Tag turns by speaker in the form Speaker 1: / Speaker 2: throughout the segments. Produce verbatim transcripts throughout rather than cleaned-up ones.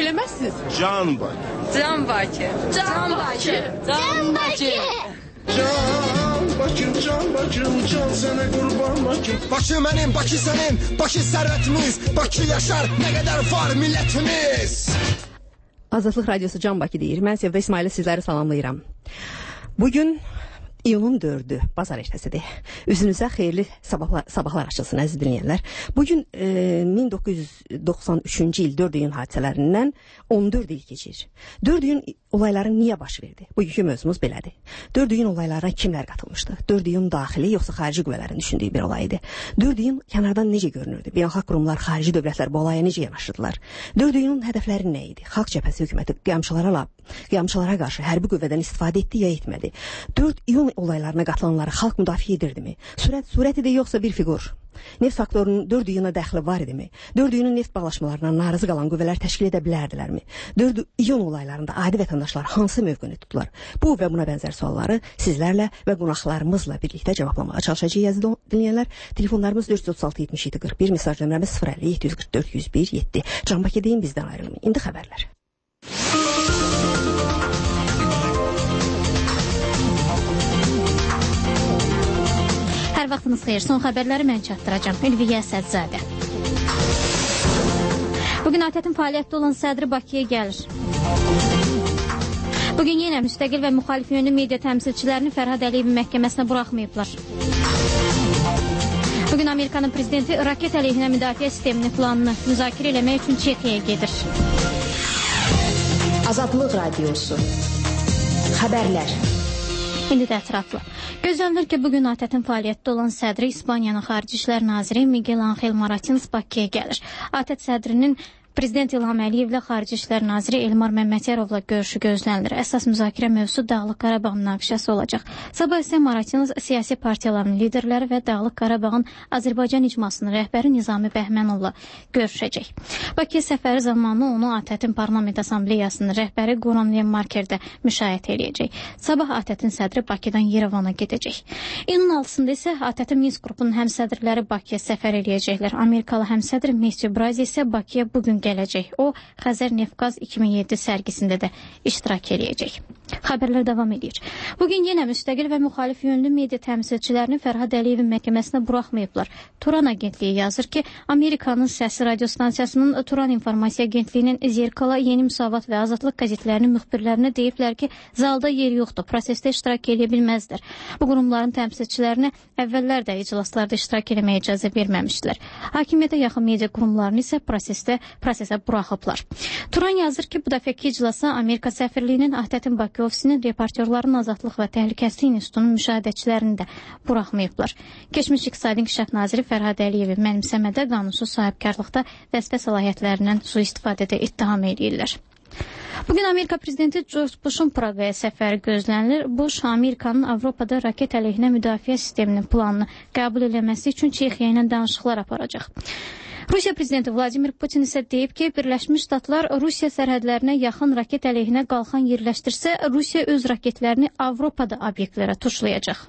Speaker 1: söylemezsiniz?
Speaker 2: Can Bakı.
Speaker 3: Can Bakı. Can Bakı. Can Bakı.
Speaker 2: Can Bakım, can Bakım, can sana kurban Bakım.
Speaker 4: Bakı benim, Bakı senin, Bakı servetimiz, Bakı yaşar, ne kadar var milletimiz.
Speaker 5: Azadlıq Radiosu Can Bakı deyir. Mən Sevda İsmail'e sizləri salamlayıram. Bugün iyunun dördü, bazar ertəsidir. Üzünüzə xeyirli sabahlar, sabahlar açılsın əziz dinləyənlər. Bugün e, min doqquz yüz doxsan üçüncü il dörd iyun hadisələrindən on dörd il keçir. dörd iyun olayları niyə baş verdi? Bugünkü mövzumuz belədir. dörd iyun olaylarına kimlər qatılmışdı? dörd iyun daxili yoxsa xarici qüvvələrin düşündüyü bir olay idi. dörd iyun kənardan necə görünürdü? Beynəlxalq qurumlar, xarici dövlətlər bu olaya necə yanaşırdılar? dörd iyunun hədəfləri nə idi? Xalq cəbhəsi hökuməti qiyamçılara, qiyamçılara qarşı hərbi qüvvədən istifadə etdi ya etmədi? dörd iyun olaylarına qatılanları xalq müdafiə edirdimi? Sürət, sürət idi yoxsa bir fiqur? Neft faktorunun dörd iyuna dəxli var idimi? dörd iyunun neft bağlaşmalarına narazı qalan qüvvələr təşkil edə bilərdilərmi? dörd iyun olaylarında adi vətəndaşlar hansı mövqeni tutdular? Bu və buna bənzər sualları sizlərlə və qonaqlarımızla birlikdə cavablamağa çalışacağıq əziz dinləyənlər. Telefonlarımız dörd yüz otuz altı yetmiş yeddi qırx bir, mesaj nömrəmiz sıfır əlli yeddi yüz qırx dörd yüz bir yeddi. Can Bakı deyin, bizdən ayrılmayın. İndi xəbərlər.
Speaker 6: Hər vaxtınız xeyir. Son xəbərləri mən çatdıracağım. Ülviyə Sədzadə. Bugün ATƏT-in fəaliyyətdə olan sədri Bakıya gəlir. Bugün yenə müstəqil və müxalif yönlü media təmsilçilərini Fərhad Əliyevin məhkəməsinə buraxmayıblar. Bugün Amerikanın prezidenti raket əleyhinə müdafiə sistemini planını müzakirə eləmək üçün Çexiyaya gedir.
Speaker 7: Azadlıq Radiosu. Xəbərlər.
Speaker 6: İndi də ətraflı. Gözlənilir ki, bugün ATƏT-in fəaliyyətdə olan sədri İspaniyanın Xarici İşlər Naziri Miguel Ángel Maratins Bakıya gəlir. ATƏT sədrinin Prezident İlham Əliyevlə Xarici İşlər Naziri Elmar Məmmədyarovla görüşü gözlənilir. Əsas müzakirə mövzusu Dağlıq Qarabağ münaqişəsi olacaq. Sabah isə Maratins siyasi partiyaların liderləri və Dağlıq Qarabağın Azərbaycan icmasının rəhbəri Nizami Bəhmənovla görüşəcək. Bakıya səfəri zamanı onu ATƏT-in Parlament Assambleyasının rəhbəri Goran Lemmarkerdə müşayiət eləyəcək. Sabah ATƏT-in sədri Bakıdan Yerevana gedəcək. İyunun altısında isə ATƏT-in Minsk qrupunun həmsədrləri Bakıya səfər eləyəcəklər. Amerikalı həmsədr Matthew Brazi isə Bakıya bugün gələcək. O, Xəzər Neftqaz iki min yeddi sərgisində də iştirak eləyəcək. Xəbərlər davam edir. Bugün yenə müstəqil və müxalif yönlü media təmsilçilərini Fərhad Əliyevin məhkəməsinə buraxmayıblar. Turan agentliyi yazır ki, Amerikanın Səsi radiostansiyasının Turan İnformasiya Agentliyinin Zerkala, Yeni Müsavat və Azadlıq qəzetlərinin müxbirlərinə deyiblər ki, zalda yer yoxdur, prosesdə iştirak edə bilməzlər. Bu qurumların təmsilçilərinə əvvəllər də iclaslarda iştirak eləməyə icazə verməmişdilər. Hakimiyyətə yaxın media qurumlarını isə prosesdə prosesə buraxıblar. Turan yazır ki, bu dəfəki iclasa Amerika səfirliyinin ATƏT-in Bakı ofisinin reportyorların Azadlıq və Təhlükəsizlik İnstitutunun müşahidəçilərini də buraxmayıblar. Keçmiş İqtisadi İnkişaf naziri Fərhad Əliyevi mənimsəmədə qanunsuz sahibkarlıqda vəzifə səlahiyyətlərindən sui-istifadədə ittiham edirlər. Bugün Amerika prezidenti George Bush'un Praqaya səfəri gözlənilir. Bush, Amerikanın Avropada raket əleyhinə müdafiə sisteminin planını qəbul eləməsi üçün Çexiya ilə danışıqlar aparacaq. Rusiya prezidenti Vladimir Putin isə deyib ki, Birləşmiş Ştatlar Rusiya sərhədlərinə yaxın raket əleyhinə qalxan yerləşdirsə, Rusiya öz raketlərini Avropada obyektlərə tuşlayacaq.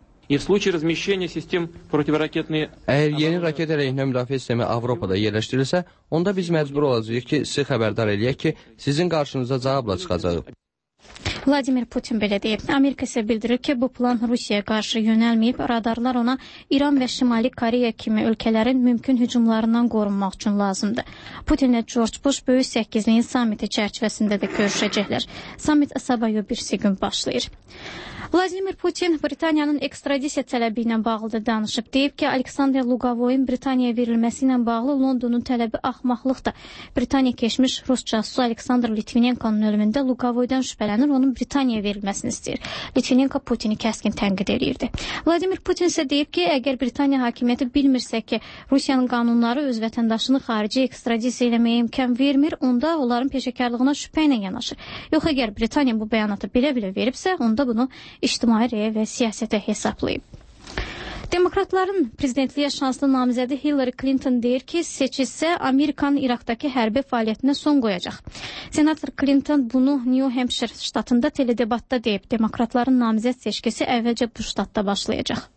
Speaker 8: Əgər yeni raket əleyhinə müdafiə sistemi Avropada yerləşdirilsə, onda biz məcbur olacağıq ki, sizi xəbərdar eləyək ki, sizin qarşınıza cavabla çıxacaq.
Speaker 6: Vladimir Putin belə deyib. Amerika isə bildirir ki, bu plan Rusiyaya qarşı yönəlməyib, radarlar ona İran və Şimali Koreya kimi ölkələrin mümkün hücumlarından qorunmaq üçün lazımdır. Putinlə George Bush Böyük Səkizliyin samiti çərçivəsində də görüşəcəklər. Samit sabah birisi gün başlayır. Vladimir Putin Britaniyanın ekstradisiya tələbi ilə bağlı da danışıb. Deyib ki, Aleksandr Luqavoyun Britaniyaya verilməsi ilə bağlı Londonun tələbi axmaqlıqdır. Britaniya keçmiş Rus casusu Aleksandr Litvinenko'nun ölümündə Luqavoydan şübhələnir, onun Britaniyaya verilməsini istəyir. Litvinenko Putini kəskin tənqid edirdi. Vladimir Putin isə deyib ki, əgər Britaniya hakimiyyəti bilmirsə ki, Rusiyanın qanunları öz vətəndaşını xarici ekstradisiya eləməyə imkan vermir, onda onların peşəkarlığına şübhə ilə yanaşır. Yox, əgər Britaniya bu bəyanatı bilə-bilə veribsə, onda bunu ictimai rəyə və siyasətə hesablayıb. Demokratların prezidentliyə şanslı namizədi Hillary Clinton deyir ki, seçilsə Amerikanın İraqdakı hərbi fəaliyyətinə son qoyacaq. Senator Clinton bunu New Hampshire ştatında teledebatda deyib. Demokratların namizəd seçkisi əvvəlcə bu ştatda başlayacaq.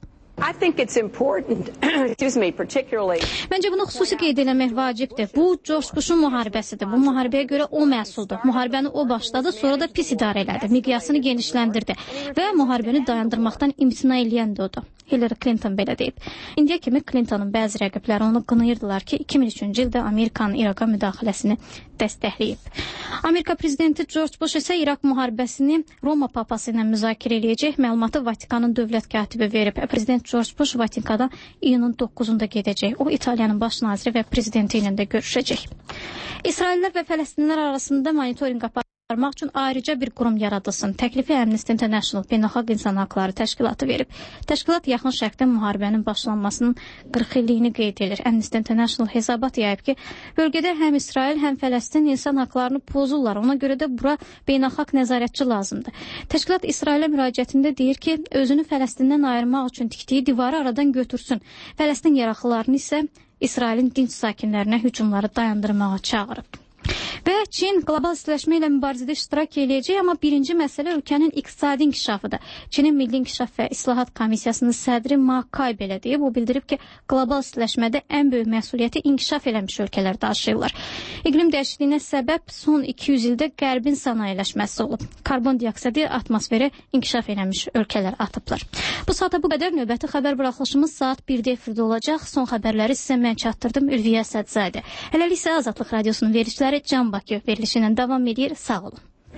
Speaker 1: I think it's important, excuse me, particularly.
Speaker 6: Məncə bunu xüsusi qeyd eləmək vacibdir. Bu George Bush'un müharibəsidir. Bu müharibəyə görə o məsuldur. Müharibəni o başladı, sonra da pis idarə elədi. Miqyasını genişləndirdi və müharibəni dayandırmaqdan imtina eləyən də odur. Hillary Clinton belə deyib. İndiyə kimi Clintonun bəzi rəqibləri onu qınayırdılar ki, iki min üçüncü ildə Amerikanın İraqa müdaxiləsini dəstəkləyib. Amerika prezidenti George Bush isə İraq müharibəsini Roma papası ilə müzakirə eləyəcək. Məlumatı Vatikanın dövlət katibi verib. Prezident George Bush Vatikanada iyunun doqquzunda gedəcək. O İtaliyanın baş naziri və prezidenti ilə də görüşəcək. İsraillər və Fələstinlər arasında monitorinq aparmaq üçün ayrıca bir qurum yaradılsın. Təklifi Amnesty International Beynəlxalq İnsan Haqları Təşkilatı verib. Təşkilat yaxın şərqdə müharibənin başlanmasının qırx illiyini qeyd edir. Amnesty International hesabat yayıb ki, bölgədə həm İsrail, həm Fələstin insan haqlarını pozurlar. Ona görə də bura beynəlxalq nəzarətçi lazımdır. Təşkilat İsrailə müraciətində deyir ki, özünü Fələstindən ayırmaq üçün tikdiyi divarı aradan götürsün. Fələstin yaraqlılarını isə İsrailin dinc sakinlərinə hücumları dayandırmağa çağırıb. Və Çin qlobal istiləşmə ilə mübarizədə iştirak eləyəcək, amma birinci məsələ ölkənin iqtisadi inkişafıdır. Çinin Milli İnkişaf və İslahat Komissiyasının sədri Ma Kai belə deyib, o bildirib ki, qlobal istiləşmədə ən böyük məsuliyyəti inkişaf eləmiş ölkələr daşıyırlar. İqlim dəyişikliyinə səbəb son iki yüz ildə qərbin sənayeləşməsi olub. Karbon dioksidi atmosferə inkişaf eləmiş ölkələr atıblar. Bu saata bu qədər. Növbəti xəbər buraxılışımız saat birdə efirdə olacaq. Son xəbərləri sizə mən çatdırdım, Ülviyə Sədzadə. Hələlik isə Azadlıq Radiosunun verilişləri Can Bakı verilişindən davam edir. Sağ olun.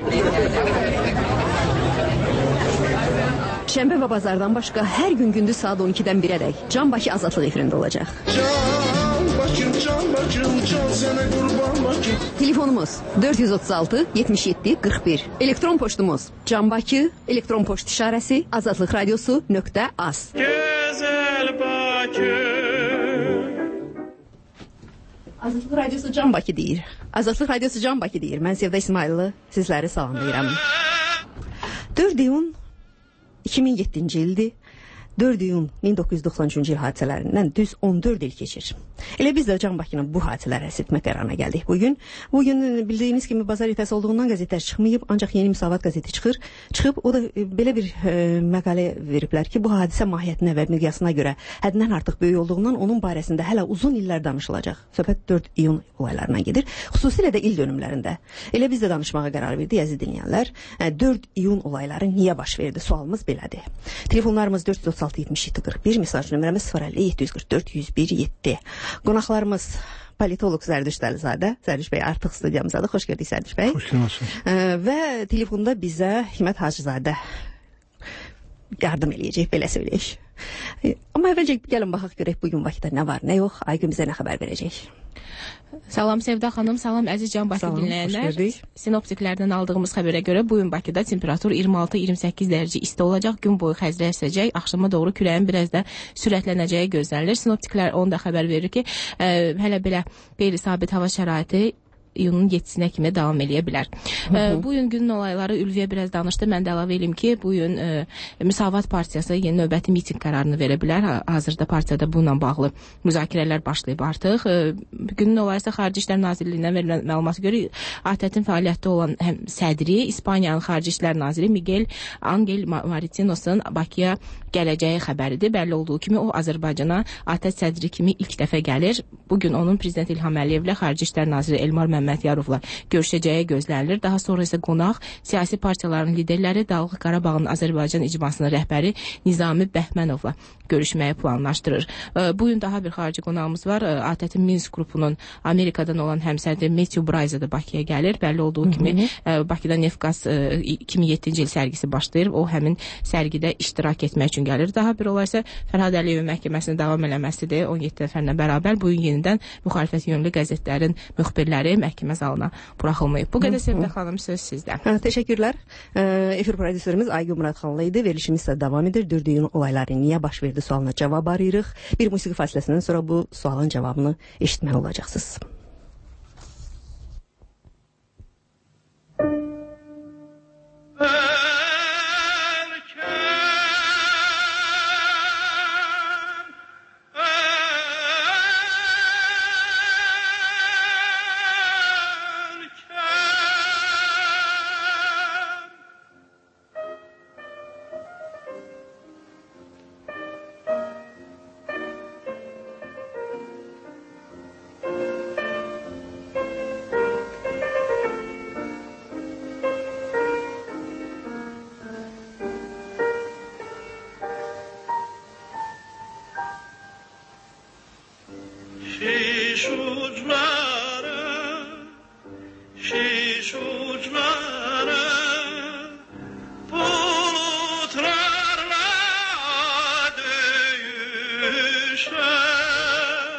Speaker 5: Şənbə və bazardan başqa hər gün gündüz saat on ikidən birədək Can Bakı Azadlıq efirində olacaq.
Speaker 2: Can Bakım, can Bakım, can sənə qurban Bakım.
Speaker 5: Telefonumuz dörd yüz otuz altı yetmiş yeddi qırx bir. Elektron poçtumuz Can Bakı, elektron poçt işarəsi azadlıq radiosu nöqtə az.
Speaker 2: Gözəl Bakı.
Speaker 5: Azadlıq Radiosu Can Bakı deyir. Azadlıq Radiosu Can Bakı deyir. Mən Sevda İsmayıllı sizləri salamlayıram. dörd iyun iki min yeddinci ildir. dörd iyun min doqquz yüz doxsan üçüncü il hadisələrindən düz on dörd il keçir. Elə biz də Can Bakının bu hadisələri əks etmək qərarına gəldik bugün. Bugün bildiyiniz kimi bazar ertəsi olduğundan qəzetlər çıxmayıb, ancaq Yeni Müsavat qəzeti çıxır. Çıxıb o da belə bir e, məqalə veriblər ki, bu hadisə mahiyyətinə və miqyasına görə həddindən artıq böyük olduğundan onun barəsində hələ uzun illər danışılacaq. Söhbət dörd iyun olaylarına gedir. Xüsusilə də il dönümlərində. Elə biz də danışmağa qərar verdik əziz dinləyənlər. dörd iyun olayları niyə baş verdi? Sualımız belədir. Telefonlarımız dörd yüz otuz altı yetmiş yeddi qırx bir, mesaj nömrəmiz sıfır əlli yeddi yüz qırx dörd yüz bir yeddi. Qonaqlarımız politolog Zərdüş Dəlizadə. Zərdüş bəy artıq studiyamızdadır. Xoş gördük Zərdüş bəy.
Speaker 9: Xoş gəlmisiniz.
Speaker 5: Və telefonda bizə Himət Hacızadə yardım eləyəcək, belə söyləyək. Amma əvvəlcə gəlin baxaq görək bugün Bakıda nə var, nə yox. Aygün bizə nə xəbər verəcək?
Speaker 10: Salam Sevda xanım, salam əziz Can Bakı dinləyənlər. Sinoptiklərdən aldığımız xəbərə görə bugün Bakıda temperatur iyirmi altı iyirmi səkkiz dərəcə isti olacaq. Gün boyu xəzrə əsəcək. Axşama doğru küləyin biraz da sürətlənəcəyi gözlənilir. Sinoptiklər onu da xəbər verir ki, ə, hələ belə qeyri-sabit hava şəraiti iyunun yeddisinə kimi davam eləyə bilər. E, bu gün günün olayları Ülviyə biraz danışdı. Mən də əlavə eləyim ki, bu gün e, Müsavat Partiyası yeni növbəti miting qərarını verə bilər. Hazırda partiyada bununla bağlı müzakirələr başlayıb artıq. E, günün olayı isə Xarici İşlər Nazirliyindən verilən məlumata görə A T T-in fəaliyyətdə olan həm sədri, İspaniyanın Xarici İşlər Naziri Miguel Angel Martinosun Bakıya gələcəyi xəbəridir. Bəlli olduğu kimi o Azərbaycana A T T sədri kimi ilk dəfə gəlir. Bugün onun Prezident İlham Əliyevlə Xarici İşlər Naziri Elmar Məmmədyarovla görüşəcəyi gözlənilir. Daha sonra isə qonaq siyasi partiyaların liderləri Dağlıq Qarabağın Azərbaycan icmasının rəhbəri Nizami Bəhmənovla görüşməyi planlaşdırır. Bu gün daha bir xarici qonağımız var. A T T Minsk qrupunun Amerikadan olan həmsədri Matthew Bryce da Bakıya gəlir. Bəlli olduğu kimi Bakıda Nefqaz iki min yeddinci il sərgisi başlayır. O həmin sərgidə iştirak etmək üçün gəlir. Daha bir olay isə Fərhad Əliyevin məhkəməsində davam eləməsidir. on yeddi nəfərlə bərabər bu gün yenidən müxalifət yönlü qəzetlərin müxbirləri məhkəmə zalına buraxılmayıb. Bu qədər Sevda xanım, söz sizdə.
Speaker 5: Hə, təşəkkürlər. E, efir prodüserimiz Aygün Muradxanlı idi. Verilişimiz də davam edir. dörd iyun olayları niyə baş verdi sualına cavab arayırıq. Bir musiqi fasiləsindən sonra bu sualın cavabını eşitməli olacaqsınız.
Speaker 2: şiş uçları, şiş uçları, bulutlarla döyüşer,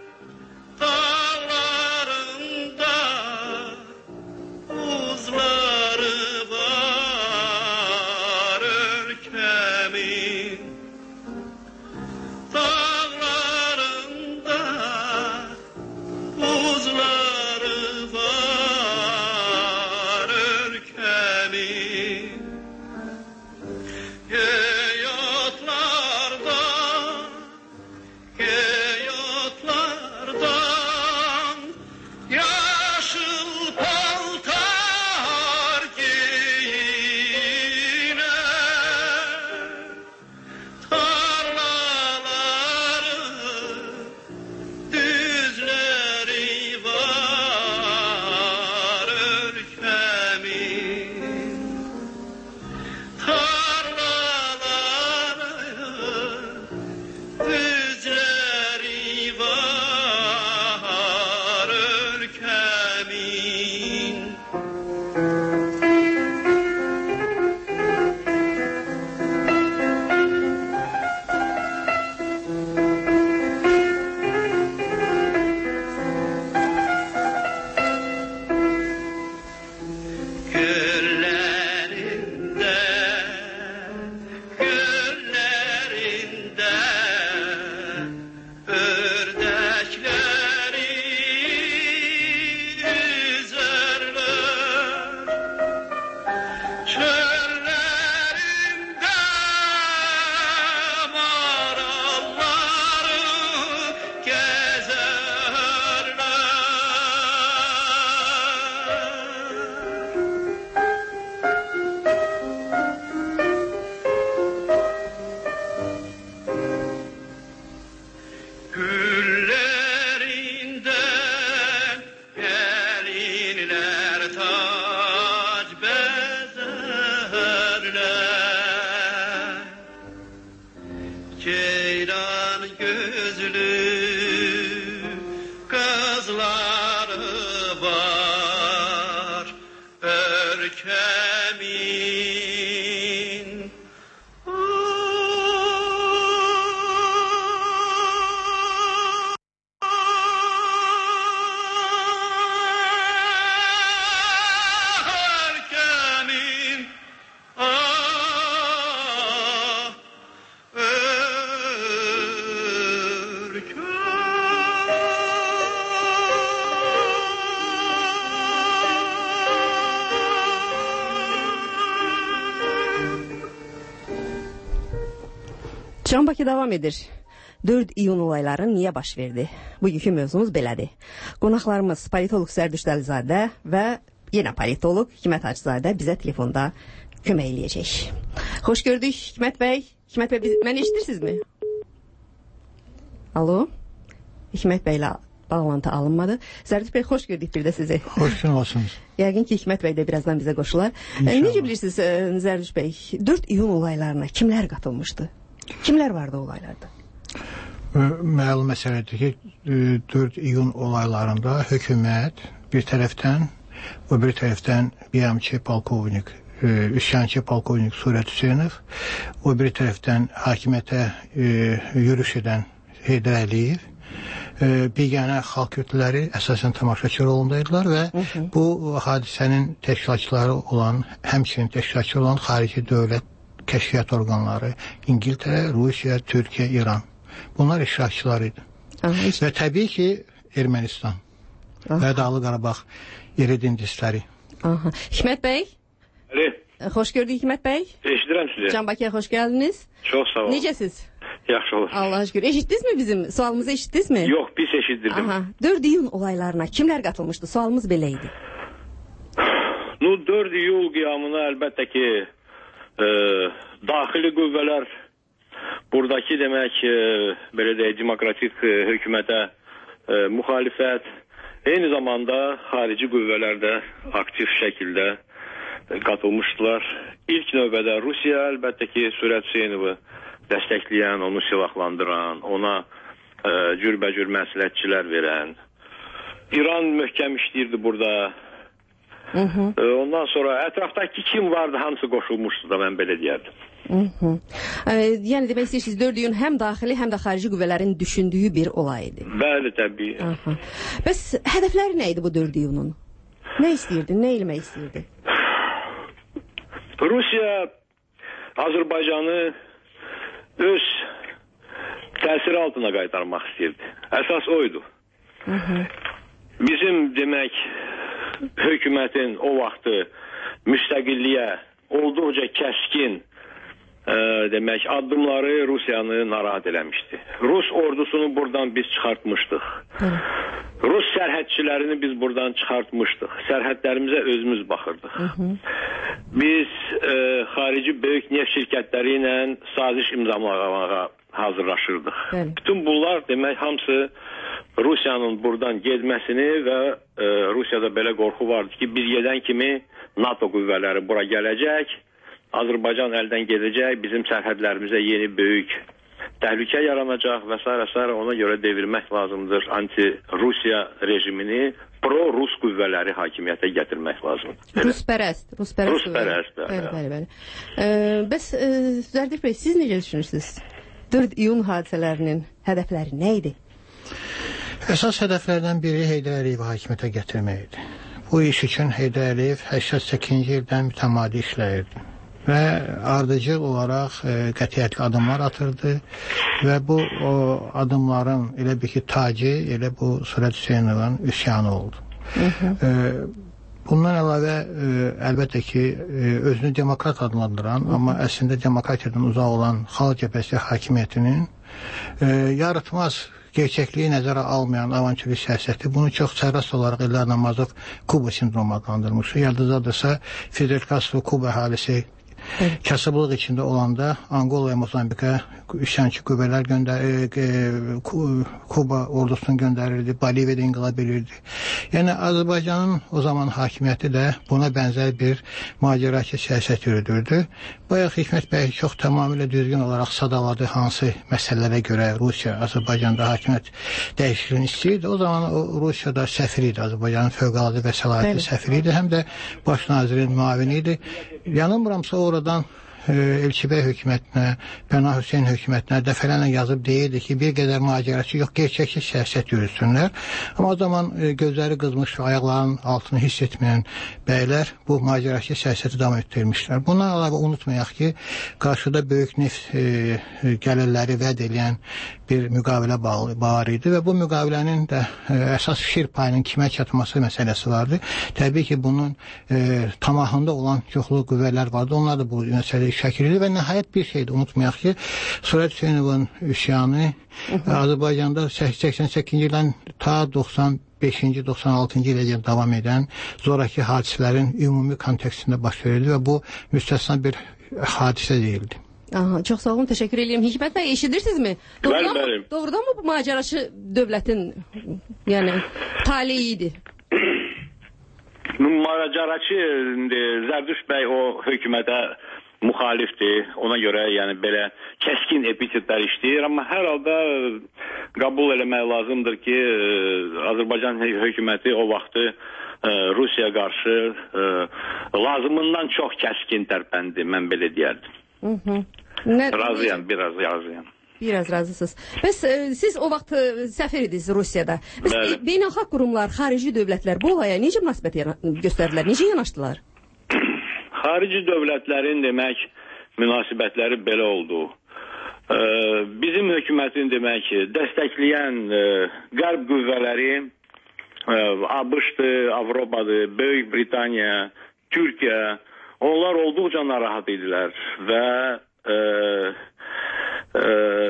Speaker 2: dağlarında buzları var ülkemin, dağlarında buzları var ülkemin. Geyotlardan, geyotlardan yaşıl paltar giyiner, tarlaları, düzleri var ülkemin, tarlaları, düzleri var ülkemin. Göllerinde, göllerinde ördekleri üzerler, çöllerinde maralları gezerler. Güllerinden gelinler tac bezerler, ceylan gözlü kızları var ülkemin. Ülkemin, ah,
Speaker 5: Can Bakı davam edir. dörd iyun olayları niyə baş verdi? Bugünkü mövzumuz belədir. Qonaqlarımız politolog Zərdüşt Əlizadə və yenə politolog Hikmət Hacızadə bizə telefonda kömək eləyəcək. Xoş gördük Hikmət bəy. Hikmət bəy, biz, məni eşidirsinizmi? Alo? Hikmət bəylə bağlantı alınmadı. Zərdüşt bəy, xoş gördük bir də sizi.
Speaker 9: Xoş olsunuz.
Speaker 5: Yəqin ki Hikmət bəy də birazdan bizə qoşular. E, necə bilirsiniz Zərdüşt bəy, dörd iyun olaylarına kimlər qatılmışdı? Kimlər vardı olaylarda?
Speaker 9: Məlum məsələdir ki, dörd iyun olaylarında hökumət bir tərəfdən və bir tərəfdən Biyamçı polkovnik, üsyançı polkovnik Surət Hüseynov və bir tərəfdən hakimiyyətə yürüş edən Heydər Əliyev, biganə xalq kütlələri əsasən tamaşaçı rolundaydılar və hı -hı. bu hadisənin təşkilatçıları olan, həmçinin təşkilatçı olan xarici dövlət kəşfiyyat orqanları, İngiltərə, Rusiya, Türkiyə, İran. Bunlar iştirakçılar idi. Aha, işte. Və təbii ki Ermənistan Aha. və Dağlıq Qarabağ yeridindisləri.
Speaker 5: Aha. Hikmət bəy?
Speaker 11: Əli.
Speaker 5: Xoş gördük Hikmət bəy.
Speaker 11: Eşidirəm sizi.
Speaker 5: Can Bakıya xoş gəldiniz.
Speaker 11: Çox sağ olun.
Speaker 5: Necəsiz?
Speaker 11: Yaxşı olur.
Speaker 5: Allah'a şükür. Eşitdiniz mi bizim sualımızı eşitdiniz mi?
Speaker 11: Yox, biz eşitdirdim.
Speaker 5: Aha. dörd iyun olaylarına kimlər qatılmışdı? Sualımız belə idi.
Speaker 11: No dörd iyul qiyamına əlbəttə ki e, daxili qüvvələr buradakı demək e, belə deyək demokratik e, hökumətə e, müxalifət, eyni zamanda xarici qüvvələr də aktiv şəkildə e, qatılmışdılar. İlk növbədə Rusiya əlbəttə ki Surət Hüseynovu dəstəkləyən, onu silahlandıran, ona e, cürbəcür məsləhətçilər verən. İran möhkəm işləyirdi burada.
Speaker 5: Hı -hı.
Speaker 11: E, ondan sonra ətrafdakı kim vardı, hamısı qoşulmuşdu da, mən belə deyərdim.
Speaker 5: Hı -hı. E, yəni demək istəyirsiniz, dörd iyun həm daxili, həm də xarici qüvvələrin düşündüyü bir olay idi.
Speaker 11: Bəli, təbii.
Speaker 5: Aha. Bəs hədəfləri nə idi bu dörd iyunun? Nə istəyirdi, nə eləmək istəyirdi?
Speaker 11: Rusiya Azərbaycanı öz təsiri altına qaytarmaq istəyirdi. Əsas oydu.
Speaker 5: Hı -hı.
Speaker 11: Bizim demək hökumətin o vaxtı müstəqilliyə olduqca kəskin e, demək addımları Rusiyanı narahat eləmişdi. Rus ordusunu buradan biz çıxartmışdıq. Hı. Rus sərhədçilərini biz buradan çıxartmışdıq. Sərhədlərimizə özümüz baxırdıq. Hı -hı. Biz e, xarici böyük neft şirkətləri ilə saziş imzalamağa hazırlaşırdıq. Bəli. Bütün bunlar demək hamısı Rusiyanın buradan getməsini və e, Rusiyada belə qorxu vardı ki, biz gedən kimi NATO qüvvələri bura gələcək, Azərbaycan əldən gedəcək, bizim sərhədlərimizə yeni böyük təhlükə yaranacaq və s. və s. Ona görə devirmək lazımdır. Anti-Rusiya rejimini pro-Rus qüvvələri hakimiyyətə gətirmək lazımdır.
Speaker 5: Ruspərəst. Ruspərəst.
Speaker 11: Ruspərəst.
Speaker 5: Bəli, bəli, bəli. E, bəs e, Zərdir bəy, siz necə düşünürsünüz? dörd iyun hadisələrinin hədəfləri nə idi?
Speaker 9: Əsas hədəflərdən biri Heydər Əliyevi hakimiyyətə gətirmək idi. Bu iş üçün Heydər Əliyev səksən səkizinci ildən mütəmadi işləyirdi və ardıcıl olaraq e, qətiyyətli adımlar atırdı və bu o adımların elə bir ki tacı elə bu Surət Hüseynovun üsyanı oldu. Hı -hı. E, bundan əlavə e, əlbəttə ki e, özünü demokrat adlandıran, hı -hı. amma əslində demokratiyadan uzaq olan Xalq Cəbhəsi hakimiyyətinin e, yaratmaz gerçəkliyi nəzərə almayan avanturist siyasəti, bunu çox sərrast olaraq İlham Namazov Kuba sindromu adlandırmışdı. Yadınızdadırsa Fidel Castro Kuba əhalisi kasıblıq içində olanda Angola və Mozambika üsyançı qüvvələr göndərir, e, Kuba ordusunu göndərirdi, Boliviyada inqilab edirdi. Yəni Azərbaycanın o zaman hakimiyyəti də buna bənzər bir macəraçı siyasət yürüdürdü. Bayaq Hikmət bəy çox tamamilə düzgün olaraq sadaladı hansı məsələlərə görə Rusiya Azərbaycanda hakimiyyət dəyişikliğini istəyirdi. O zaman o Rusiyada səfir idi, Azərbaycanın fövqəladə və səlahiyyətli səfiri idi, həm də baş nazirin müavini idi. Yanılmıramsa oradan e, Elçibəy hökumətinə, Pənah Hüseyn hökumətinə dəfələrlə yazıb deyirdi ki, bir qədər macəraçı yox, gerçəkçi siyasət yürütsünlər. Amma o zaman e, gözləri qızmış, ayaqlarının altını hiss etməyən bəylər bu macəraçı siyasəti davam etdirmişlər. Bundan əlavə unutmayaq ki, qarşıda böyük neft e, gəlirləri vəd edən bir müqavilə var idi və bu müqavilənin də e, əsas fikir payının kimə çatması məsələsi vardı. Təbii ki, bunun e, tamahında olan çoxlu qüvvələr vardı. Onlar da bu məsələyi şəkil edir və nəhayət bir şeydir, unutmayaq ki, Surət Hüseynovun üsyanı Azərbaycanda səksən səkizinci ildən ta doxsan beşinci doxsan altıncı ilə davam edən zoraki hadisələrin ümumi kontekstində baş verildi və bu müstəsna bir hadisə deyildi.
Speaker 5: Aha, çox sağ olun, təşəkkür edirəm. Hikmət bəy, eşidirsizmi? Doğrudan
Speaker 11: bəli, bəli.
Speaker 5: mı, doğrudan mı bu macəraçı dövlətin yəni taleyi idi?
Speaker 11: Macəraçı Zərdüşt bəy o hökumətə müxalifdir. Ona görə yəni belə kəskin epitetlər işləyir, amma hər halda qəbul eləmək lazımdır ki, Azərbaycan hökuməti o vaxtı Rusiya qarşı lazımından çox kəskin tərpəndi, mən belə deyərdim.
Speaker 5: Hı -hı. Nə,
Speaker 11: razıyam, biraz razıyam.
Speaker 5: Biraz razısınız. Bəs e, siz o vaxt e, səfir idiniz Rusiyada. Bəs be, beynəlxalq qurumlar, xarici dövlətlər bu olaya necə münasibət göstərdilər, necə yanaşdılar?
Speaker 11: Xarici dövlətlərin demək münasibətləri belə oldu. Ee, bizim hökumətin demək dəstəkləyən e, qərb qüvvələri e, ABŞ-dır, Avropadır, Böyük Britaniya, Türkiyə, onlar olduqca narahat idilər və e, e,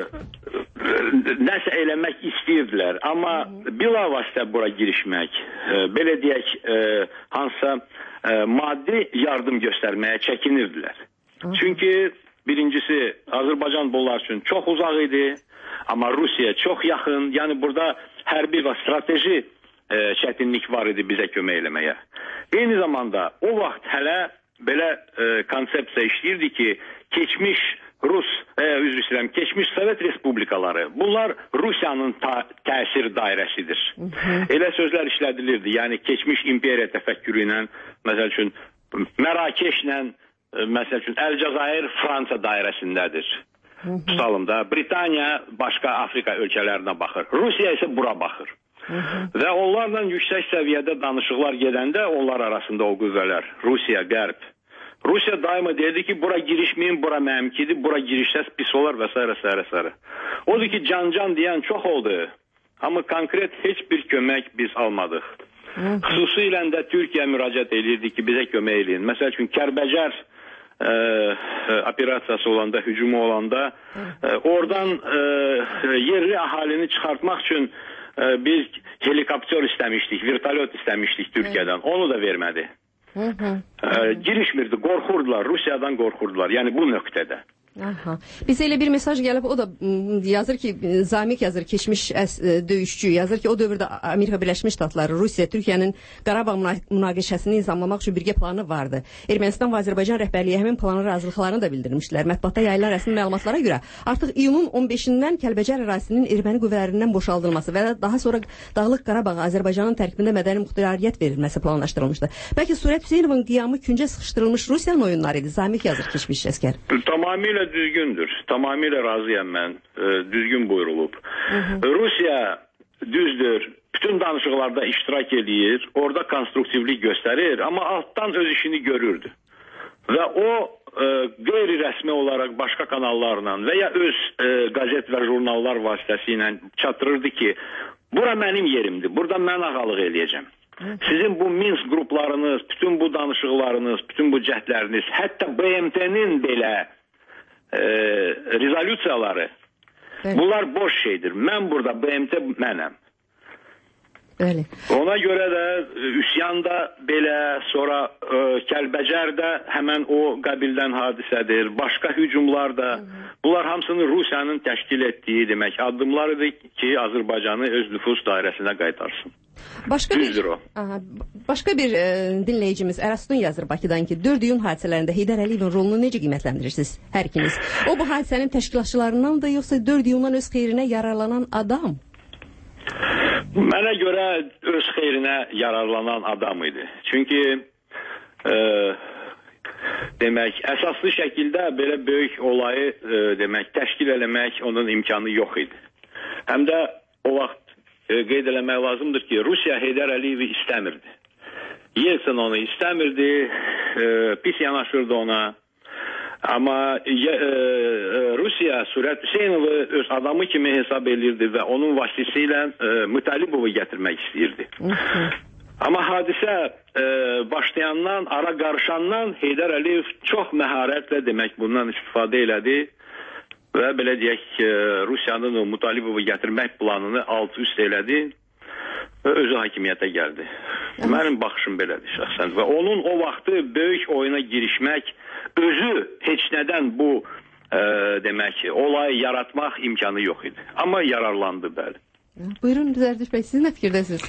Speaker 11: nəsə eləmək istəyirdilər. Amma bilavasitə bura girişmək, e, belə deyək, e, hansısa e, maddi yardım göstərməyə çəkinirdilər. Çünki birincisi Azərbaycan bunlar üçün çox uzaq idi, amma Rusiya çox yaxın. Yəni burada hərbi və strateji e, çətinlik var idi bizə kömək eləməyə. Eyni zamanda o vaxt hələ belə e, konsepsiya işləyirdi ki, keçmiş Rus, e, üzr istəyirəm, keçmiş Sovet respublikaları, bunlar Rusiyanın təsir dairəsidir. Hı -hı. Elə sözlər işlədilirdi. Yəni keçmiş imperiya təfəkkürü ilə, məsəl üçün Mərakeşlə, məsəl üçün Əlcəzair Fransa dairəsindədir. Hı -hı. Tutalım da, Britaniya başqa Afrika ölkələrinə baxır. Rusiya isə bura baxır. Hı -hı. Və onlarla yüksək səviyyədə danışıqlar gedəndə onlar arasında o qüvvələr, Rusiya, Qərb. Rusiya daima dedi ki, bura girişməyin, bura mənimkidir, bura girişsəz pis olar və s. s. s. Odur ki, can-can deyən çox oldu. Amma konkret heç bir kömək biz almadıq. Hı -hı. Xüsusilə də Türkiyə müraciət edirdi ki, bizə kömək eləyin. Məsəl üçün, Kərbəcər e, operasiyası olanda, hücumu olanda, e, oradan e, yerli əhalini çıxartmaq üçün e, biz helikopter istəmişdik, vertolyot istəmişdik Türkiyədən. Onu da vermədi. Hı -hı. E, girişmirdi, qorxurdular, Rusiyadan qorxurdular. Yəni bu nöqtədə.
Speaker 5: Aha. Bizə elə bir mesaj gəlib, o da yazır ki, Zamik yazır, keçmiş əs, döyüşçü yazır ki, o dövrdə Amerika Birləşmiş Ştatları, Rusiya, Türkiyənin Qarabağ münaqişəsini nizamlamaq üçün birgə planı vardı. Ermənistan və Azərbaycan rəhbərliyi həmin planın razılıqlarını da bildirmişdilər. Mətbuatda yayılan rəsmi məlumatlara görə artıq iyunun on beşindən Kəlbəcər ərazisinin erməni qüvvələrindən boşaldılması və daha sonra Dağlıq Qarabağ Azərbaycanın tərkibində mədəni muxtariyyət verilməsi planlaşdırılmışdı. Bəlkə Surət Hüseynovun qiyamı küncə sıxışdırılmış Rusiyanın oyunları idi. Zamik yazır, keçmiş əskər.
Speaker 11: Tamamilə düzgündür. Tamamilə razıyam mən. E, düzgün buyurulub. Hı -hı. Rusiya düzdür. Bütün danışıqlarda iştirak edir. Orada konstruktivlik göstərir. Amma altdan öz işini görürdü. Və o e, qeyri-rəsmi olaraq başqa kanallarla və ya öz e, qazet və jurnallar vasitəsilə çatdırırdı ki, bura mənim yerimdir. Burada mən ağalıq eləyəcəm. Sizin bu Minsk qruplarınız, bütün bu danışıqlarınız, bütün bu cəhdləriniz, hətta B M T'nin belə E, rezolüsiyaları, evet. Bunlar boş şeydir. Mən burada B M T mənəm.
Speaker 5: Bəli.
Speaker 11: Ona görə də üsyan da belə, sonra e, Kəlbəcərdə həmən o qabildən hadisədir. Başqa hücumlar da, hı -hı. Bunlar hamısını Rusiyanın təşkil etdiyi demək addımlarıdır ki, Azərbaycanı öz nüfus dairəsinə qaytarsın.
Speaker 5: Başqa bir, aha, başqa bir e, dinləyicimiz Əraston yazır Bakıdan ki, dörd iyun hadisələrində Heydər Əliyevin rolunu necə qiymətləndirirsiniz hər ikiniz? O bu hadisənin təşkilatçılarından da yoxsa dörd iyundan öz xeyrinə yararlanan adam?
Speaker 11: Mənə görə öz xeyrinə yararlanan adam idi. Çünki e, demək, əsaslı şəkildə belə böyük olayı e, demək, təşkil eləmək onun imkanı yox idi. Həm də o vaxt e, qeyd eləmək lazımdır ki, Rusiya Heydər Əliyevi istəmirdi. Yeltsin onu istəmirdi, e, pis yanaşırdı ona. Amma e, e, Rusiya Surət Hüseynovu öz adamı kimi hesab edirdi və onun vasitəsilə e, Mütəlibovu gətirmək istəyirdi. Amma hadisə e, başlayandan, ara qarışandan Heydər Əliyev çox məharətlə demək bundan istifadə elədi və belə deyək e, Rusiyanın o Mütəlibovu gətirmək planını alt-üst elədi və özü hakimiyyətə gəldi. Mənim baxışım belədir şəxsən və onun o vaxtı böyük oyuna girişmək özü heç nədən bu e, demək olayı yaratmaq imkanı yox idi. Amma yararlandı bəli.
Speaker 5: Buyurun Zərdiş bəy, siz nə fikirdəsiniz?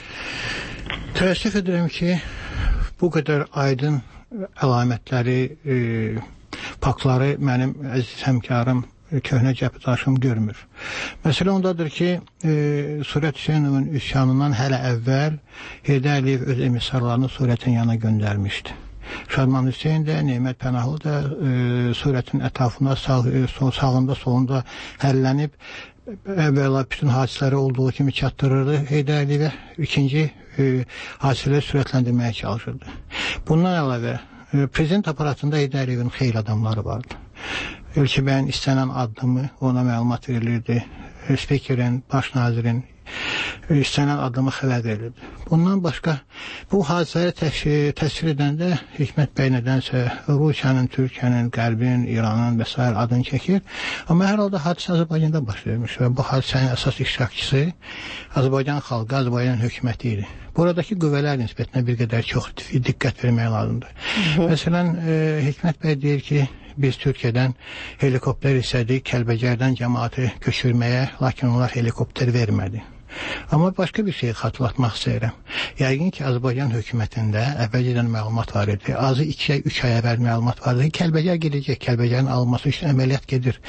Speaker 9: Təəssüf edirəm ki, bu qədər aydın əlamətləri, e, faktları mənim əziz həmkarım, köhnə cəbhədaşım görmür. Məsələ ondadır ki, e, Surət Hüseynovun üsyanından hələ əvvəl Heydər Əliyev öz emissarlarını Surətin yanına göndərmişdi. Şadman Hüseyin də, Neymət Pənahlı da e, Surətin ətrafında sağ, e, sağında solunda həllənib əvvəla bütün hadisələri olduğu kimi çatdırırdı Heydər Əliyevə, ikinci e, hadisələri sürətləndirməyə çalışırdı. Bundan əlavə e, prezident aparatında Heydər Əliyevin xeyli adamları vardı. Ölkə bəyin istənilən addımı ona məlumat verilirdi. Spikerin, baş nazirin istənilən addımı xəbər verilirdi. Bundan başqa bu hadisələri təsvir edəndə Hikmət bəy nədənsə Rusiyanın, Türkiyənin, Qərbin, İranın və s. adını çəkir. Amma hər halda hadisə Azərbaycanda baş vermiş və bu hadisənin əsas iştirakçısı Azərbaycan xalqı, Azərbaycan hökuməti idi. Buradakı qüvvələr nisbətinə bir qədər çox diqqət vermək lazımdır. Məsələn, e, Hikmət bəy deyir ki, biz Türkiyədən helikopter istədik Kəlbəcərdən cəmaatı köçürməyə, lakin onlar helikopter vermədi. Amma başqa bir şey xatırlatmaq istəyirəm. Yəqin ki, Azərbaycan hökumətində əvvəlcədən məlumat var idi. Azı iki ay, üç ay əvvəl məlumat var idi. Kəlbəcər gedəcək, Kəlbəcərin alınması üçün əməliyyat gedir.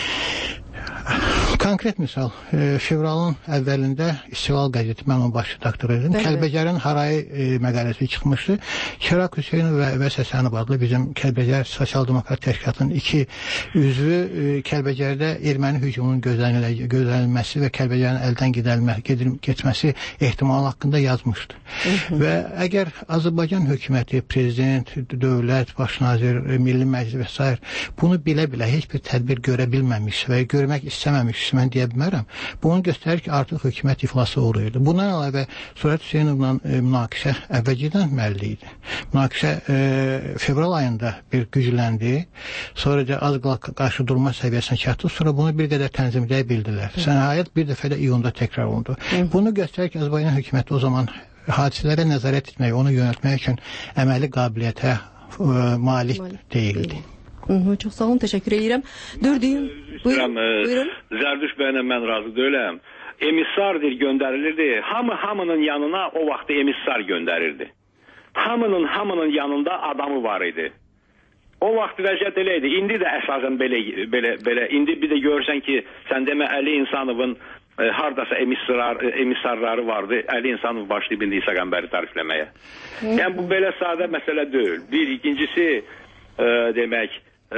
Speaker 9: Konkret misal, e, fevralın əvvəlində İstiqlal qəzeti, mən onun baş redaktoru idim. Kəlbəcərin harayı e, məqaləsi çıxmışdı. Şəraq Hüseynov və Əvəz Həsənov adlı bizim Kəlbəcər Sosial Demokrat Təşkilatının iki üzvü e, Kəlbəcərdə erməni hücumunun gözlənilməsi və Kəlbəcərin əldən gedilmə, getməsi ehtimalı haqqında yazmışdı. Hı -hı. Və əgər Azərbaycan hökuməti, prezident, dövlət, baş nazir, Milli Məclis və s. bunu bilə-bilə heç bir tədbir görə bilməmiş və görmək istəməmiş, mən deyə bilmərəm. Bunu göstərir ki, artıq hökumət iflasa uğrayırdı. Bundan əlavə Surət Hüseynovla e, münaqişə əvvəlcədən məlli idi. Münaqişə e, fevral ayında bir gücləndi. Sonraca az qarşı durma səviyyəsinə çatdı. Sonra bunu bir qədər tənzimləyə bildilər. Nəhayət bir dəfə də iyunda təkrar olundu. Hı. Bunu göstərir ki, Azərbaycan hökuməti o zaman hadisələrə nəzarət etmək, onu yönəltmək üçün əməli qabiliyyətə e, malik deyildi.
Speaker 5: Hı -hı, çox sağ olun, təşəkkür edirəm. Dördüyün, buyurun.
Speaker 11: buyurun. Zərdüş bəylə mən razı deyiləm. Emissardır göndərilirdi. Hamı hamının yanına o vaxt emissar göndərirdi. Hamının hamının yanında adamı var idi. O vaxt vəziyyət elə idi. İndi də əsasən belə, belə, belə. İndi bir də görsən ki, sən demə Əli İnsanovun e, hardasa emissar, emissarları vardı. Əli İnsanov başlayıb indi İsa Qəmbəri tarifləməyə. Yəni bu belə sadə məsələ deyil. Bir, ikincisi e, demək e,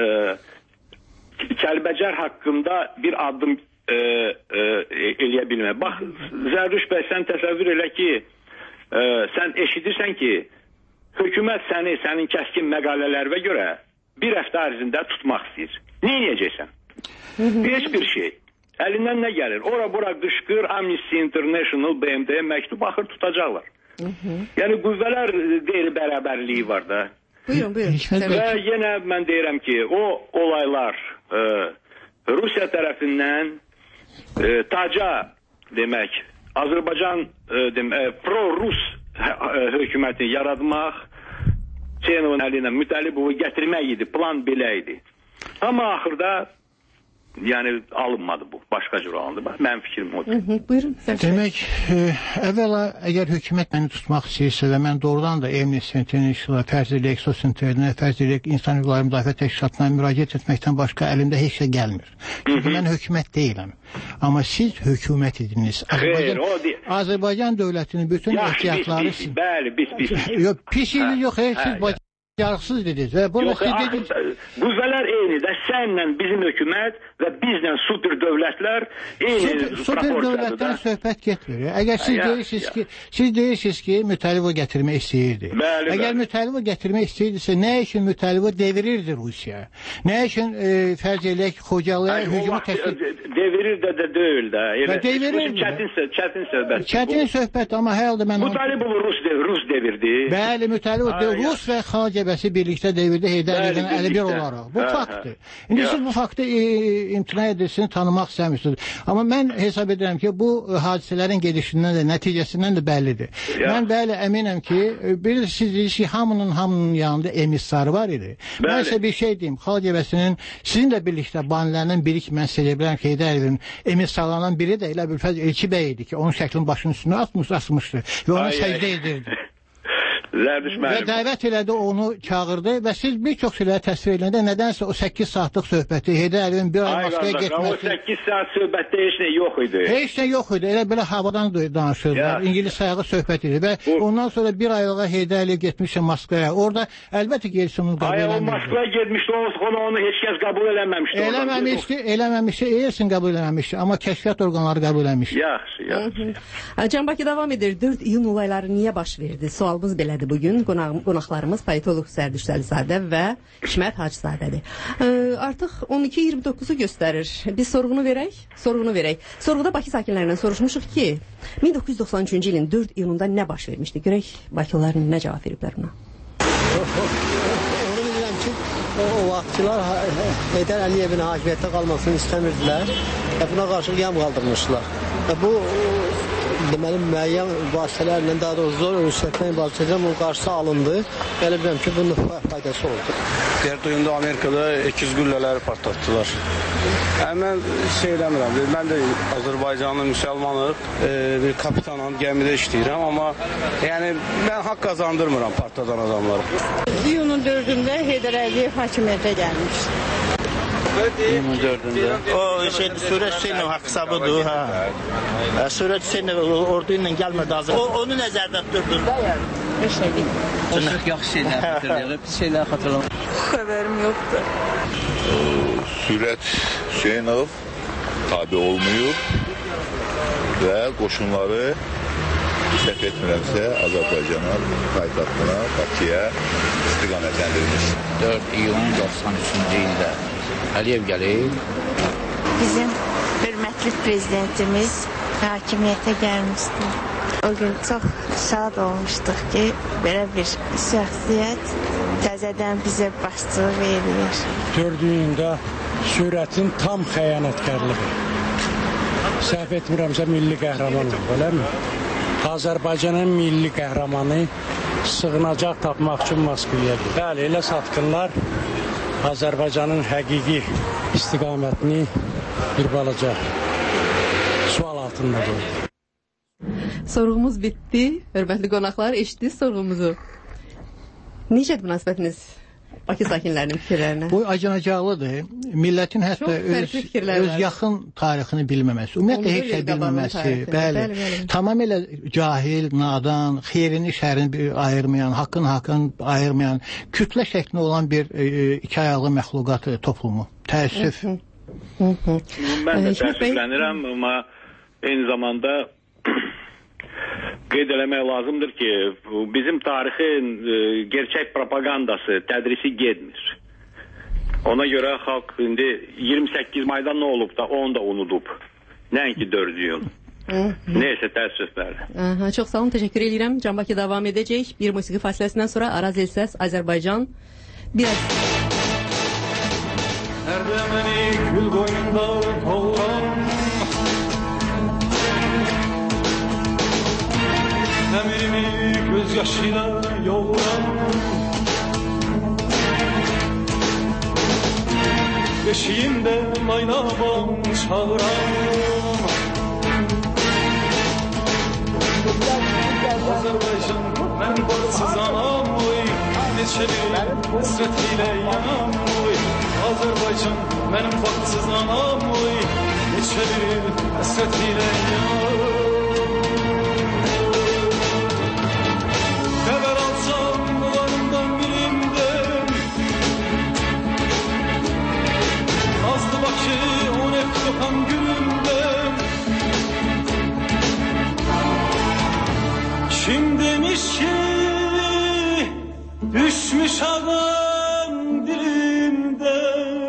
Speaker 11: Kəlbəcər haqqında bir addım e, e, eləyə bilmə. Bax, Zərdüş bəy, sən təsəvvür elə ki, e, sən eşidirsən ki, hökumət səni, sənin kəskin məqalələrinə görə bir həftə ərzində tutmaq istəyir. Nə edəcəksən? Heç bir şey. Əlindən nə gəlir? Ora bura qışqır, Amnesty International, B M D-yə məktub axır tutacaqlar. Yəni qüvvələr qeyri-bərabərliyi var da.
Speaker 5: Buyurun, buyurun.
Speaker 11: Və yenə mən deyirəm ki, o olaylar e, Rusiya tərəfindən e, taca demək, Azərbaycan e, demək, pro-Rus hökuməti yaratmaq, Hüseynovun əlinə Mütəllibovu gətirmək idi, plan belə idi. Amma axırda yəni alınmadı bu, başqa cür alındı. Mənim fikrim odur.
Speaker 5: Hı -hı, buyurun.
Speaker 9: Demək, e, əvvəla əgər hökumət məni tutmaq istəyirsə və mən doğrudan da Amnesty International, Fərziliyək Sosial-Internet, Fərziliyək İnsan Hüquqları Müdafiə Təşkilatına müraciət etməkdən başqa əlimdə heç şey gəlmir. Çünki mən hökumət deyiləm. Amma siz hökumət idiniz. Azərbaycan,
Speaker 11: Xeyr,
Speaker 9: Azərbaycan dövlətinin bütün ehtiyatları...
Speaker 11: Yaxşı, biz, bəli, biz, biz.
Speaker 9: Yox, pis ili yox, heç siz bacarıqsız dediniz.
Speaker 11: Yox, qüvvələr eynidir. Sənlə bizim hökumət və bizlə super dövlətlər eyni
Speaker 9: proporsiyadır. Super dövlətdən söhbət getmir. Əgər siz deyirsiniz ki, siz deyirsiniz ki, Mütəllibo gətirmək istəyirdi.
Speaker 11: Bəli,
Speaker 9: Əgər
Speaker 11: bəli.
Speaker 9: Mütəllibo gətirmək istəyirdisə, nə üçün Mütəllibo devirirdi Rusiya? Nə üçün e, fərz eləyək Xocalıya hücumu təşkil...
Speaker 11: Devirir də də deyil də.
Speaker 9: Devirir mi?
Speaker 11: Çətin, çətin söhbət.
Speaker 9: Çətin söhbət, amma hər halda mən...
Speaker 11: Mütəllibo Rus, Rus devirdi.
Speaker 9: Bəli, Mütəllibo Rus və xarici bəsi birlikdə devirdi Heydər Əliyev əlli bir olaraq. Bu hə, faktdır. İndi siz bu faktı e, imtina edirsiniz, tanımaq istəmirsiniz. Amma mən hesab edirəm ki, bu hadisələrin gedişindən də, nəticəsindən də bəllidir. Ya. Mən bəli əminəm ki, bir siz deyirsiniz ki, hamının hamının yanında emissarı var idi. Bəli. Mən sizə bir şey deyim, xalq evəsinin sizinlə birlikdə banilərinin biri ki, mən sizə bilirəm ki, Heydər Əliyevin emissarlarından biri də elə Ülfəz Elçi bəy idi ki, onun şəklinin başının üstünə atmış, asmışdı və ona səcdə edirdi. Və dəvət elədi, onu çağırdı və siz bir çox şeyləri təsvir edəndə nədənsə o səkkiz saatlıq söhbəti Heydər Əliyevin bir ay Moskvaya getməsi...
Speaker 11: O səkkiz saat söhbətdə heç nə yox idi.
Speaker 9: Heç nə yox idi. Elə belə havadan danışırlar. İngilis sayağı söhbət idi və ondan sonra bir aylığa Heydər Əliyev getmişdi Moskvaya. Orada əlbəttə ki, Elçin onu qəbul eləmişdi.
Speaker 11: O Moskvaya getmişdi, onu heç kəs qəbul eləməmişdi.
Speaker 9: Eləməmişdi, eləməmişdi, Elçin qəbul eləmişdi. Amma kəşfiyyat orqanları qəbul eləmişdi.
Speaker 11: Yaxşı, yaxşı.
Speaker 5: Can Bakı davam edir. dörd iyun olayları niyə baş verdi? Sualımız belədir bugün. Qonaqlarımız politoloq Zərdüş Əlizadə və Hikmət Hacızadədir. E, artıq on iki iyirmi doqquzu göstərir. Biz sorğunu verək, sorğunu verək. Sorğuda Bakı sakinlərindən soruşmuşuq ki, min doqquz yüz doxsan üçüncü ilin dörd iyununda nə baş vermişdi? Görək Bakılılar nə cavab veriblər buna.
Speaker 12: Onu bilirəm ki, o, o vaxtçılar Heydər Əliyevin hakimiyyətdə qalmasını istəmirdilər və buna qarşı qiyam qaldırmışlar. Və bu deməli müəyyən vasitələrlə, daha doğrusu zor ünsiyyətlə vasitələrlə bunun qarşısı alındı. Belə bilirəm ki, bunun faydası oldu.
Speaker 13: Diğer duyumda Amerika'da ikiz gülleleri patlattılar. Yani ben şey demirəm, ben de Azerbaycanlı müsəlmanım, e, bir kapitanım, gemide işləyirəm, ama yani ben hak kazandırmıram partladan adamları.
Speaker 14: İyunun dördündə Heydər Əliyev hakimiyyətə gəlmişdi.
Speaker 15: İyunun dördündə. O şey, Surət Hüseynov haqq hesabıdır, ha. Surət Hüseynov ordu ilə gəlmədi hazır. O, onu nəzərdə tuturdun da yəni.
Speaker 16: O çox yaxşı şeylər xatırlayır, pis şeylər xatırlamır.
Speaker 14: Xəbərim yoxdur.
Speaker 17: Surət Hüseynov tabi olmayıb və qoşunları səhv etmirəmsə Azərbaycana, paytaxtına, Bakıya istiqamətləndirmiş.
Speaker 16: dörd iyun doxsan üçüncü ildə Əliyev gəlib.
Speaker 18: Bizim hörmətli prezidentimiz hakimiyyətə gəlmişdi. O gün çox şad olmuşduq ki, belə bir şəxsiyyət təzədən bizə başçılıq edir.
Speaker 19: Gördüyündə Surətin tam xəyanətkarlığı. Səhv etmirəmsə milli qəhrəmanlıq, eləmi? Azərbaycanın milli qəhrəmanı sığınacaq tapmaq üçün Moskvaya gedir. Bəli, elə satqınlar Azərbaycanın həqiqi istiqamətini bir balaca sual altında qoydu.
Speaker 5: Sorğumuz bitdi. Hörmətli qonaqlar, eşitdiniz sorğumuzu. Necədir münasibətiniz Bakı sakinlərinin fikirlərinə?
Speaker 9: Bu acınacaqlıdır. Millətin hətta öz, öz yaxın tarixini bilməməsi, ümumiyyətlə heç şey bilməməsi, bəli, bəli, bəli. Tamamilə cahil, nadan, xeyrini, şərini ayırmayan, haqqın haqqın ayırmayan, kütlə şəklində olan bir e, iki ayaqlı məxluqat toplumu. Təəssüf.
Speaker 11: Mən də təəssüflənirəm, amma eyni zamanda qeyd eləmək lazımdır ki, bizim tarixin e, gerçək propagandası, tədrisi getmir. Ona görə xalq indi iyirmi səkkiz mayda nə olub da onu da unudub. Nəinki dörd iyun. Neysə, təəssüflər.
Speaker 5: Aha, çox sağ olun, təşəkkür edirəm. Can Bakı davam edəcək. Bir musiqi fasiləsindən sonra Araz Elses, Azərbaycan. Biraz...
Speaker 20: Nerede beni gül boyunda toğlan, emirimi gözyaşıyla yoğuran, beşiğimde maynaban çağıran, Azerbaycan ben baksız anam oy, neçeli hasretiyle yanam oy, Azerbaycan benim baksız anam oy, neçeli hasretiyle yanam. Haber alsam bularından birimden, Nazlı Bakı on hep kokan gülümden. Kim demiş ki düşmüş adam dilimden.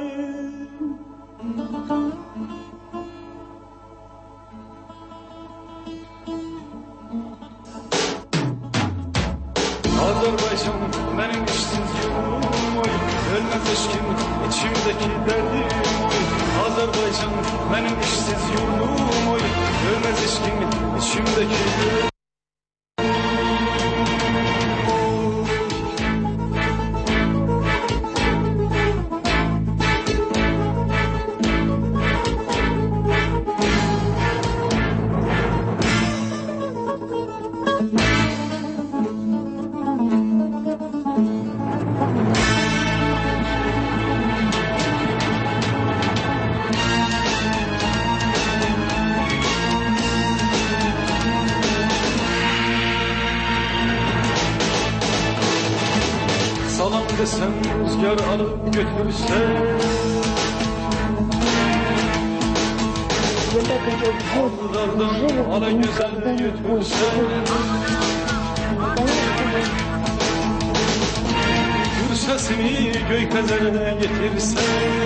Speaker 20: Azerbaycan benim işsiz yolum oy, ölmez eşkim içimdeki derdim oy. Azerbaycan benim işsiz yolum oy, ölmez eşkim içimdeki derdim. Desem rüzgar alıp götürse, Aldılardan ala güzel götürse, Gür sesini gökyüzüne getirse,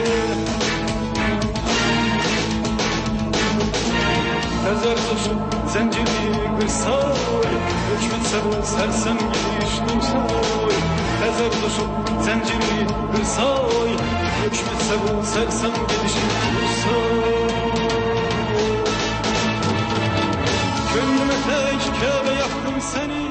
Speaker 20: Tezer tutuşup zinciri kırsa, Göçmetse bu sersem gidiş dursa, Tezer tutuşup zinciri kırsa, Göçmetse bu sersem gidiş dursa. Gönlüme tek Kabe yaptım seni.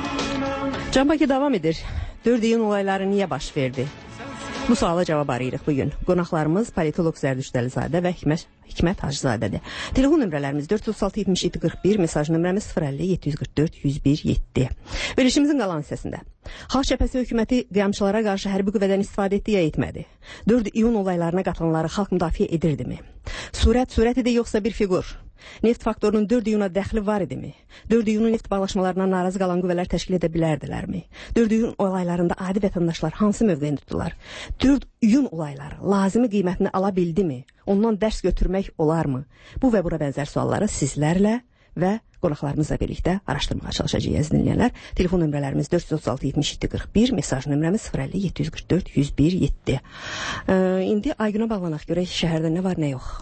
Speaker 5: Can Bakı davam edir. dörd iyun olayları niye baş verdi? Bu suala cavab arayırıq bugün. Qonaqlarımız politolog Zərdüşt Əlizadə və Hikmət, Hikmət Hacızadədir. Telefon nömrələrimiz dörd yüz otuz altı yetmiş yeddi qırx bir, mesaj nömrəmiz sıfır əlli yeddi yüz qırx dörd yüz bir yeddi. Verilişimizin qalan hissəsində. Xalq Cəbhəsi hökuməti qiyamçılara qarşı hərbi qüvvədən istifadə etdi ya etmədi? dörd iyun olaylarına qatılanları xalq müdafiə edirdimi? Surət, surət idi yoxsa bir figur? Neft faktorunun dörd iyuna dəxli var idimi? dörd iyunun neft bağlaşmalarına narazı qalan qüvvələr təşkil edə bilərdilərmi? dörd iyun olaylarında adi vətəndaşlar hansı mövqeyini tutdular? dörd iyun olayları lazımi qiymətini ala bildimi? Ondan dərs götürmək olarmı? Bu və buna bənzər sualları sizlərlə və qonaqlarımızla birlikdə araşdırmağa çalışacağıq əziz dinləyənlər. Telefon nömrələrimiz dörd yüz otuz altı yetmiş yeddi qırx bir, mesaj nömrəmiz sıfır əlli yeddi yüz qırx dörd yüz bir yeddi. Ee, indi Aygünə bağlanaq görək şəhərdə nə var, nə yox.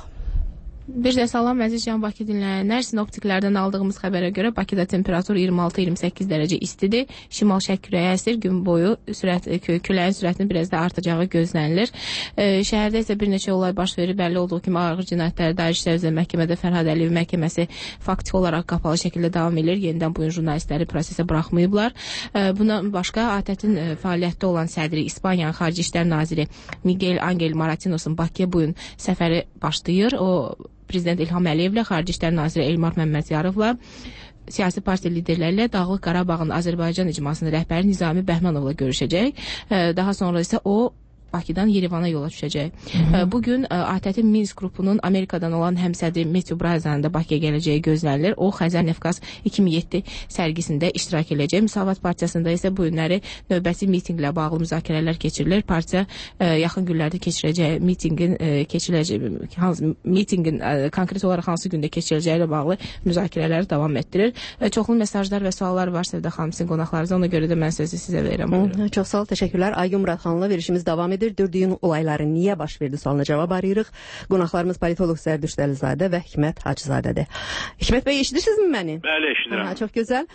Speaker 10: Bir də salam əziz Can Bakı dinləyənlər. Sinoptiklərdən aldığımız xəbərə görə Bakıda temperatur iyirmi altı iyirmi səkkiz dərəcə istidir. Şimal-şərq küləyi əsir. Gün boyu sürət, küləyin sürətinin biraz da artacağı gözlənilir. E, şəhərdə isə bir neçə olay baş verir. Bəlli olduğu kimi ağır cinayətlər dair işlər üzrə məhkəmədə Fərhad Əliyev məhkəməsi faktiki olaraq qapalı şəkildə davam edir. Yenidən bu gün jurnalistləri prosesə buraxmayıblar. E, bundan başqa ATƏT-in e, fəaliyyətdə olan sədri İspaniyanın Xarici İşlər Naziri Miguel Angel Moratinos'un Bakıya bu gün səfəri başlayır. O Prezident İlham Əliyevlə, Xarici İşlər Naziri Elmar Məmmədyyarovla, siyasi partiya liderlərlə Dağlıq Qarabağın Azərbaycan icmasının rəhbəri Nizami Bəhmənovla görüşəcək. Daha sonra isə o Bakıdan Yerevana yola düşəcək. Bugün ATƏT-in Minsk qrupunun Amerikadan olan həmsədri Matthew Brazanın da Bakıya gələcəyi gözlənilir. O Xəzər Nefqaz iki min yeddi sərgisində iştirak edəcək. Müsavat Partiyasında isə bu günləri növbəti mitinqlə bağlı müzakirələr keçirilir. Partiya yaxın günlərdə keçirəcəyi mitinqin keçiriləcəyi hansı mitinqin konkret olaraq hansı gündə keçiriləcəyi ilə bağlı müzakirələri davam etdirir. Çoxlu mesajlar və suallar var Sevda xanım sizin qonaqlarınızda. Ona görə də mən sözü sizə verirəm.
Speaker 5: Hı, çox sağ ol, təşəkkürlər. Aygün Muradxanla verişimiz davam edir. dörd iyun olayları niyə baş verdi sualına cavab arayırıq. Qonaqlarımız politolog Zərdüşt Əlizadə və Hikmət Hacızadədir. Hikmət bəy, eşidirsinizmi məni?
Speaker 11: Bəli, eşidirəm.
Speaker 5: Ha, çox gözəl.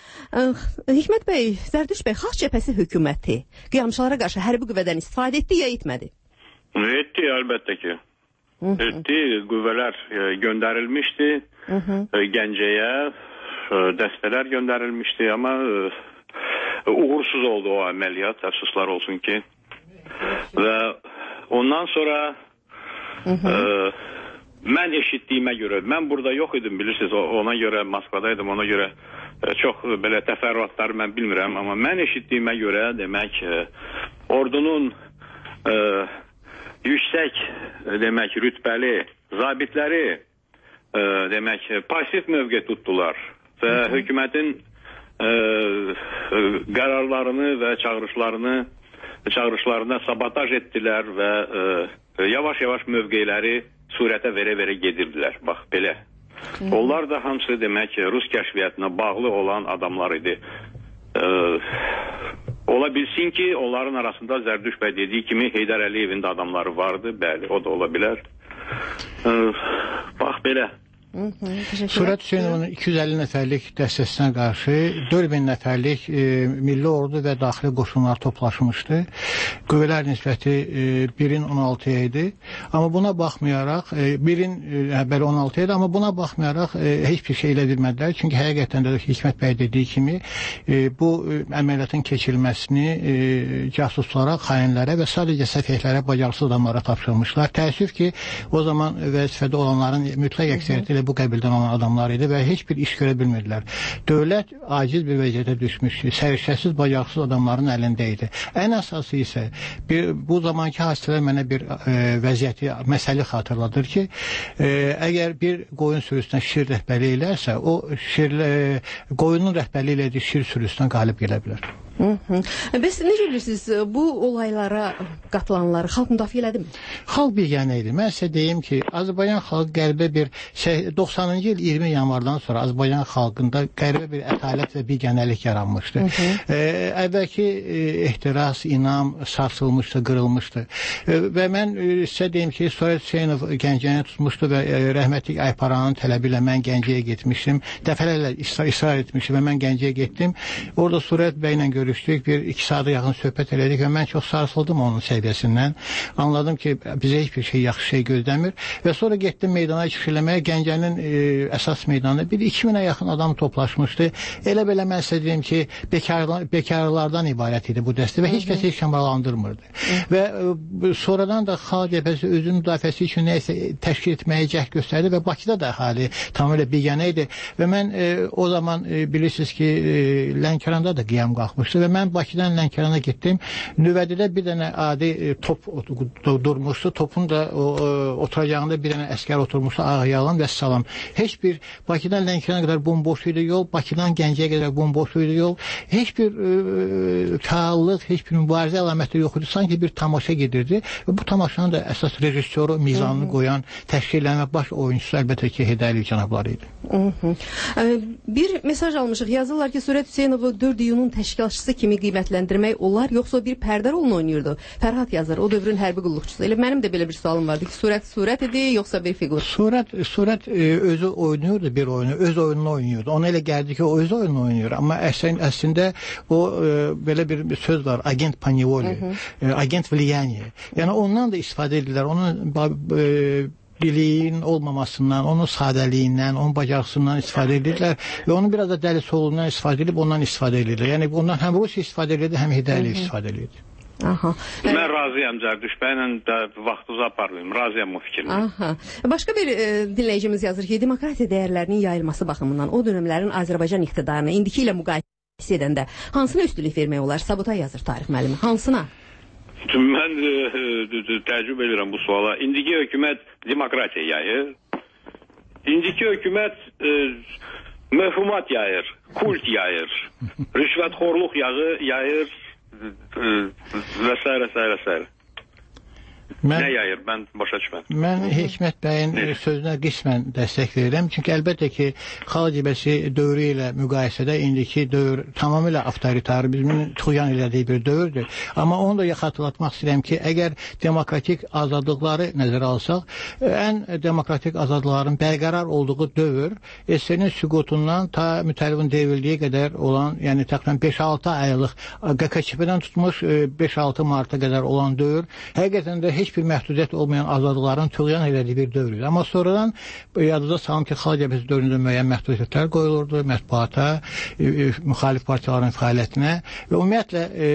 Speaker 5: Hikmət bəy, Zərdüşt bəy, Xalq Cəbhəsi hökuməti qiyamçılara qarşı hərbi qüvvədən istifadə etdi ya etmədi?
Speaker 11: Etdi, əlbəttə ki. Etdi, qüvvələr göndərilmişdi. Gəncəyə dəstələr göndərilmişdi, amma uğursuz oldu o əməliyyat, əfsuslar olsun ki. Və ondan sonra e, mən eşitdiyimə görə, mən burada yox idim bilirsiniz, ona görə Moskvadaydım, ona görə e, çox belə təfərrüatları mən bilmirəm, amma mən eşitdiyimə görə demək e, ordunun e, yüksək e, demək rütbəli zabitləri e, demək pasif mövqe tutdular və hökumətin e, qərarlarını və çağırışlarını çağırışlarına sabotaj etdilər və yavaş-yavaş e, mövqeləri surətə verə-verə gedirdilər. Bax, belə. Hı. Onlar da hamısı demək Rus kəşfiyyatına bağlı olan adamlar idi. E, ola bilsin ki, onların arasında Zərdüşt bəy dediyi kimi Heydər Əliyevin də adamları vardı. Bəli, o da ola bilər. E, bax, belə.
Speaker 9: Surət Hüseynovun iki yüz əlli nəfərlik dəstəsinə qarşı dörd min nəfərlik e, milli ordu və daxili qoşunlar toplaşmışdı. Qüvvələr nisbəti e, birin on altıya idi. Amma buna baxmayaraq, e, birin e, bəli on altıya idi, amma buna baxmayaraq e, heç bir şey elə bilmədilər. Çünki həqiqətən də Hikmət bəy dediyi kimi e, bu e, əməliyyatın keçirilməsini e, casuslara, xainlərə və sadəcə səfehlərə, bacarıqsız adamlara tapşırmışlar. Təəssüf ki, o zaman vəzifədə olanların mütləq əksəriyyəti bu qəbildən olan adamlar idi və heç bir iş görə bilmirdilər. Dövlət aciz bir vəziyyətə düşmüşdü. Səriştəsiz, bacarıqsız adamların əlində idi. Ən əsası isə bir, bu zamanki hadisələr mənə bir e, vəziyyəti, məsələ xatırladır ki, e, əgər bir qoyun sürüsünə şir rəhbəli eləsə, o şir, e, qoyunun rəhbəli elədiyi şir sürüsünə qalib gələ bilər.
Speaker 5: Hı -hı. Bəs necə bilirsiniz, bu olaylara qatılanları xalq müdafiə elədi mi?
Speaker 9: Xalq biganə idi. Mən sizə deyim ki, Azərbaycan xalqı qəribə bir doxsanıncı il iyirmi yanvardan sonra Azərbaycan xalqında qəribə bir ətalət və biganəlik yaranmışdı. Hı -hı. E, əvvəlki e, ehtiras, inam sarsılmışdı, qırılmışdı. E, və mən e, sizə deyim ki, Surət Hüseynov Gəncəni tutmuşdu və e, rəhmətlik Ayparanın tələbi ilə mən Gəncəyə getmişdim. Dəfələrlə israr, israr etmişdim və mən Gəncəyə getdim. Orada Surət bəylə görüşdüm. görüşdük, bir iki saata yaxın söhbət elədik və mən çox sarsıldım onun səviyyəsindən. Anladım ki, bizə heç bir şey, yaxşı şey gözləmir və sonra getdim meydana çıxış eləməyə. Gəncənin e, əsas meydanı bir iki minə yaxın adam toplaşmışdı. Elə belə mən sizə deyim ki, bekarlar, bekarlardan ibarət idi bu dəstə və heç kəs heç şəmalandırmırdı. Və e, sonradan da xalq cəbhəsi özünün müdafiəsi üçün nəysə təşkil etməyə cəhd göstərdi və Bakıda da əhali tamamilə biganə idi və mən e, o zaman e, bilirsiniz ki, e, Lənkəranda da qiyam qalxmışdı və mən Bakıdan Lənkərana getdim. Nüvədidə bir dənə adi e, top durmuşdu. Topun da o, e, oturacağında bir dənə əskər oturmuşdu. Ağyalın və salam. Heç bir Bakıdan Lənkərana qədər bomboş idi yol. Bakıdan Gəncəyə qədər bomboş idi yol. Heç bir e, fəallıq, heç bir mübarizə əlamətləri yox idi. Sanki bir tamaşa gedirdi və bu tamaşanın da əsas rejissoru, mizanını qoyan, təşkil edilən və baş oyuncusu əlbəttə ki, Heydər Əliyev cənabları idi.
Speaker 5: Bir mesaj almışıq. Yazırlar ki, Sürət Hüseynovu dörd iyunun təşkilatçısı kimi qiymətləndirmək olar, yoxsa bir pərdə rolunu oynayırdı? Fərhad yazır, o dövrün hərbi qulluqçusu. Elə mənim də belə bir sualım vardı ki, Sürət Sürət idi, yoxsa bir fiqur?
Speaker 9: Sürət Sürət e, özü oynayırdı bir oyunu, öz oyununu oynayırdı. Ona elə gəldi ki, o öz oyununu oynayır. Amma əslində, əslində o e, belə bir, bir söz var, agent panivoli, e, agent влияние. Yəni ondan da istifadə edirlər. Onun e, biliyin olmamasından, onun sadəliyindən, onun bacarıqsından istifadə edirlər və onun biraz da dəlisoluğundan istifadə edib ondan istifadə edirlər. Yəni bundan həm Rusiya istifadə edirdi, həm Heydər Əliyev istifadə edirdi.
Speaker 11: Aha. Mən razıyam Zərdüş bəylə də vaxtınızı aparmayım. Razıyam o fikirlə.
Speaker 5: Aha. Başqa bir e, dinləyicimiz yazır ki, demokratiya dəyərlərinin yayılması baxımından o dövrlərin Azərbaycan iqtidarını indiki ilə müqayisə edəndə hansına üstünlük vermək olar? Sabutay yazır tarix müəllimi. Hansına?
Speaker 11: Mən e, e, təəccüb edirəm bu suala. İndiki hökumət demokratiya yayır. İndiki hökumət e, məfhumat yayır, kult yayır, rüşvətxorluq yayır e, və s. və s. Mən, nə yayır? Mən başa düşmədim.
Speaker 9: Mən Hikmət bəyin ne? sözünə qismən dəstək verirəm. Çünki əlbəttə ki, xalq cəbhəsi dövrü ilə müqayisədə indiki dövr tamamilə avtoritarizmin tuğyan elədiyi bir dövrdür. Amma onu da xatırlatmaq istəyirəm ki, əgər demokratik azadlıqları nəzərə alsaq, ən demokratik azadlıqların bərqərar olduğu dövr S S R-nin süqutundan ta mütəllifin devrildiyi qədər olan, yəni təxminən beş altı aylıq Q K Ç P-dən tutmuş beş altı marta qədər olan dövr həqiqətən də heç bir məhdudiyyət olmayan azadlıqların tuğyan elədiyi bir dövrdür. Amma sonradan yadınıza salın ki, xalq cəbhəsi dövründə müəyyən məhdudiyyətlər qoyulurdu, mətbuata, e, e, müxalif partiyaların fəaliyyətinə və ümumiyyətlə e,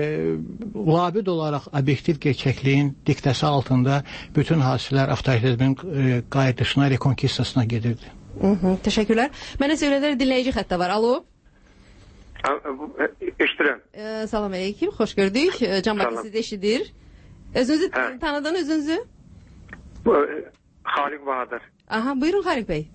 Speaker 9: labid olaraq obyektiv gerçəkliyin diktəsi altında bütün hadisələr avtoritarizmin e, qayıdışına, rekonkistasına gedirdi.
Speaker 5: Hı -hı, təşəkkürlər. Mənə söylədirlər dinləyici xəttə var. Alo.
Speaker 21: Eşidirəm.
Speaker 5: E, salam aleyküm, xoş gördük. Can Bakı sizi eşidir. Özünüzü hə. tanıdın özünüzü?
Speaker 21: Xaliq Bahadır.
Speaker 5: Aha, buyurun Xaliq bəy.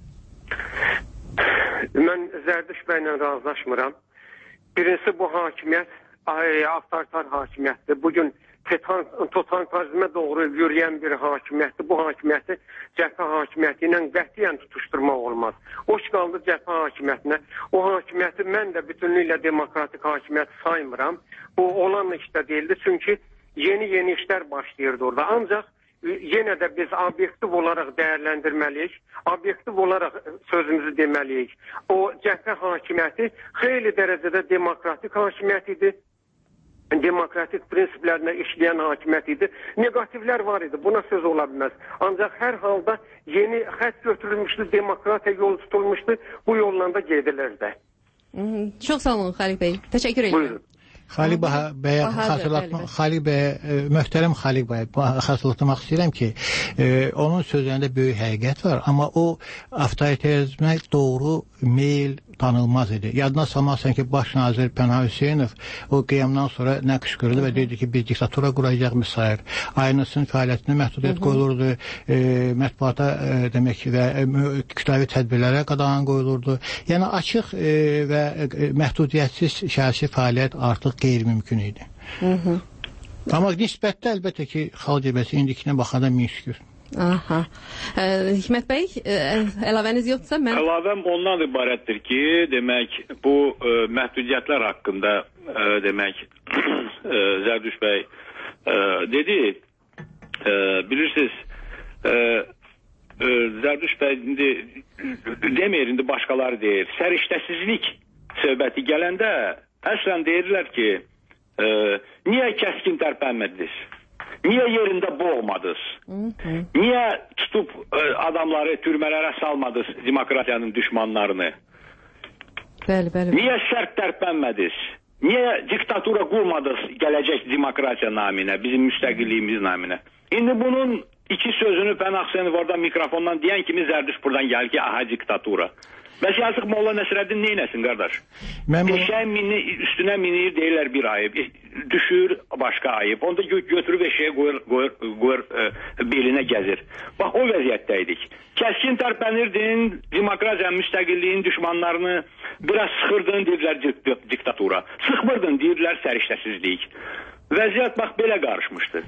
Speaker 21: Mən Zərdüş bəylə razılaşmıram. Birincisi bu hakimiyyət avtoritar hakimiyyətdir. Bugün totalitarizmə doğru yürüyən bir hakimiyyətdir. Bu hakimiyyəti cəbhə hakimiyyəti ilə qətiyyən tutuşturmaq olmaz. O qaldı cəbhə hakimiyyətinə. O hakimiyyəti mən də bütünlüklə demokratik hakimiyyət saymıram. Bu olan işdə deyildi. Çünki yeni-yeni işlər başlayırdı orada. Ancaq yenə də biz obyektiv olaraq dəyərləndirməliyik. Obyektiv olaraq sözümüzü deməliyik. O cəbhə hakimiyyəti xeyli dərəcədə demokratik hakimiyyət idi. Demokratik prinsiplərinə işləyən hakimiyyət idi. Negativlər var idi. Buna söz ola bilməz. Ancaq hər halda yeni xətt götürülmüşdü, demokratiya yolu tutulmuşdu. Bu yolla da gedilirdi.
Speaker 5: Çox sağ olun Xaliq bəy. Təşəkkür ederim.
Speaker 21: Buyurun.
Speaker 9: Xaliq bəyə xatırlatmaq, Xaliq bəyə, möhtərəm Xaliq bəyə xatırlatmaq istəyirəm ki, e, onun sözlərində böyük həqiqət var, amma o avtoritarizmə doğru meyl tanınmaz idi. Yadına salmazsan ki, baş nazir Pənah Hüseynov o qiyamdan sonra nə qışqırdı və dedi ki, biz diktatura quracaq müsair. Aynısının fəaliyyətinə məhdudiyyət qoyulurdu, e, mətbuata e, demək ki, və e, kütləvi tədbirlərə qadağan qoyulurdu. Yəni açıq e, və e, məhdudiyyətsiz siyasi fəaliyyət artıq qeyri-mümkün idi. Hı -hı. Amma nisbətdə əlbəttə ki, xalq cəbhəsi indikinə baxanda min şükür.
Speaker 5: Aha. E, Hikmət bəy, e, əlavəniz yoxdursa mən...
Speaker 11: Əlavəm ondan ibarətdir ki, demək, bu e, məhdudiyyətlər haqqında e, demək, e, Zərdüş bəy e, dedi, e, bilirsiniz, e, e, Zərdüş bəy demir, indi başqaları deyir, səriştəsizlik söhbəti gələndə əslən deyirlər ki, e, niyə kəskin tərpənmədiniz? Niyə yerində boğmadınız? Niyə tutub e, adamları türmələrə salmadınız, demokratiyanın düşmanlarını?
Speaker 5: Bəli, bəli.
Speaker 11: Niyə sərt tərpənmədiniz? Niyə diktatura qurmadınız gələcək demokratiya naminə, bizim müstəqilliyimiz naminə? İndi bunun iki sözünü Pənah Hüseynov orada mikrofondan deyən kimi Zərdüş buradan gəlir ki, aha diktatura. Bəs yazıq Molla Nəsrəddin neyləsin, qardaş? Eşəyə mini, üstünə minir, deyirlər bir ayıb, düşür başqa ayıb. Onda gö götürüb eşəyə qoyur, qoyur, qoyur e, belinə gəzir. Bax, o vəziyyətdəydik. Kəskin tərpənirdin, demokratiya, müstəqilliyin düşmanlarını biraz sıxırdın, deyirlər diktatura. Sıxmırdın, deyirlər səriştəsizlik. Vəziyyət bax, belə qarışmışdı.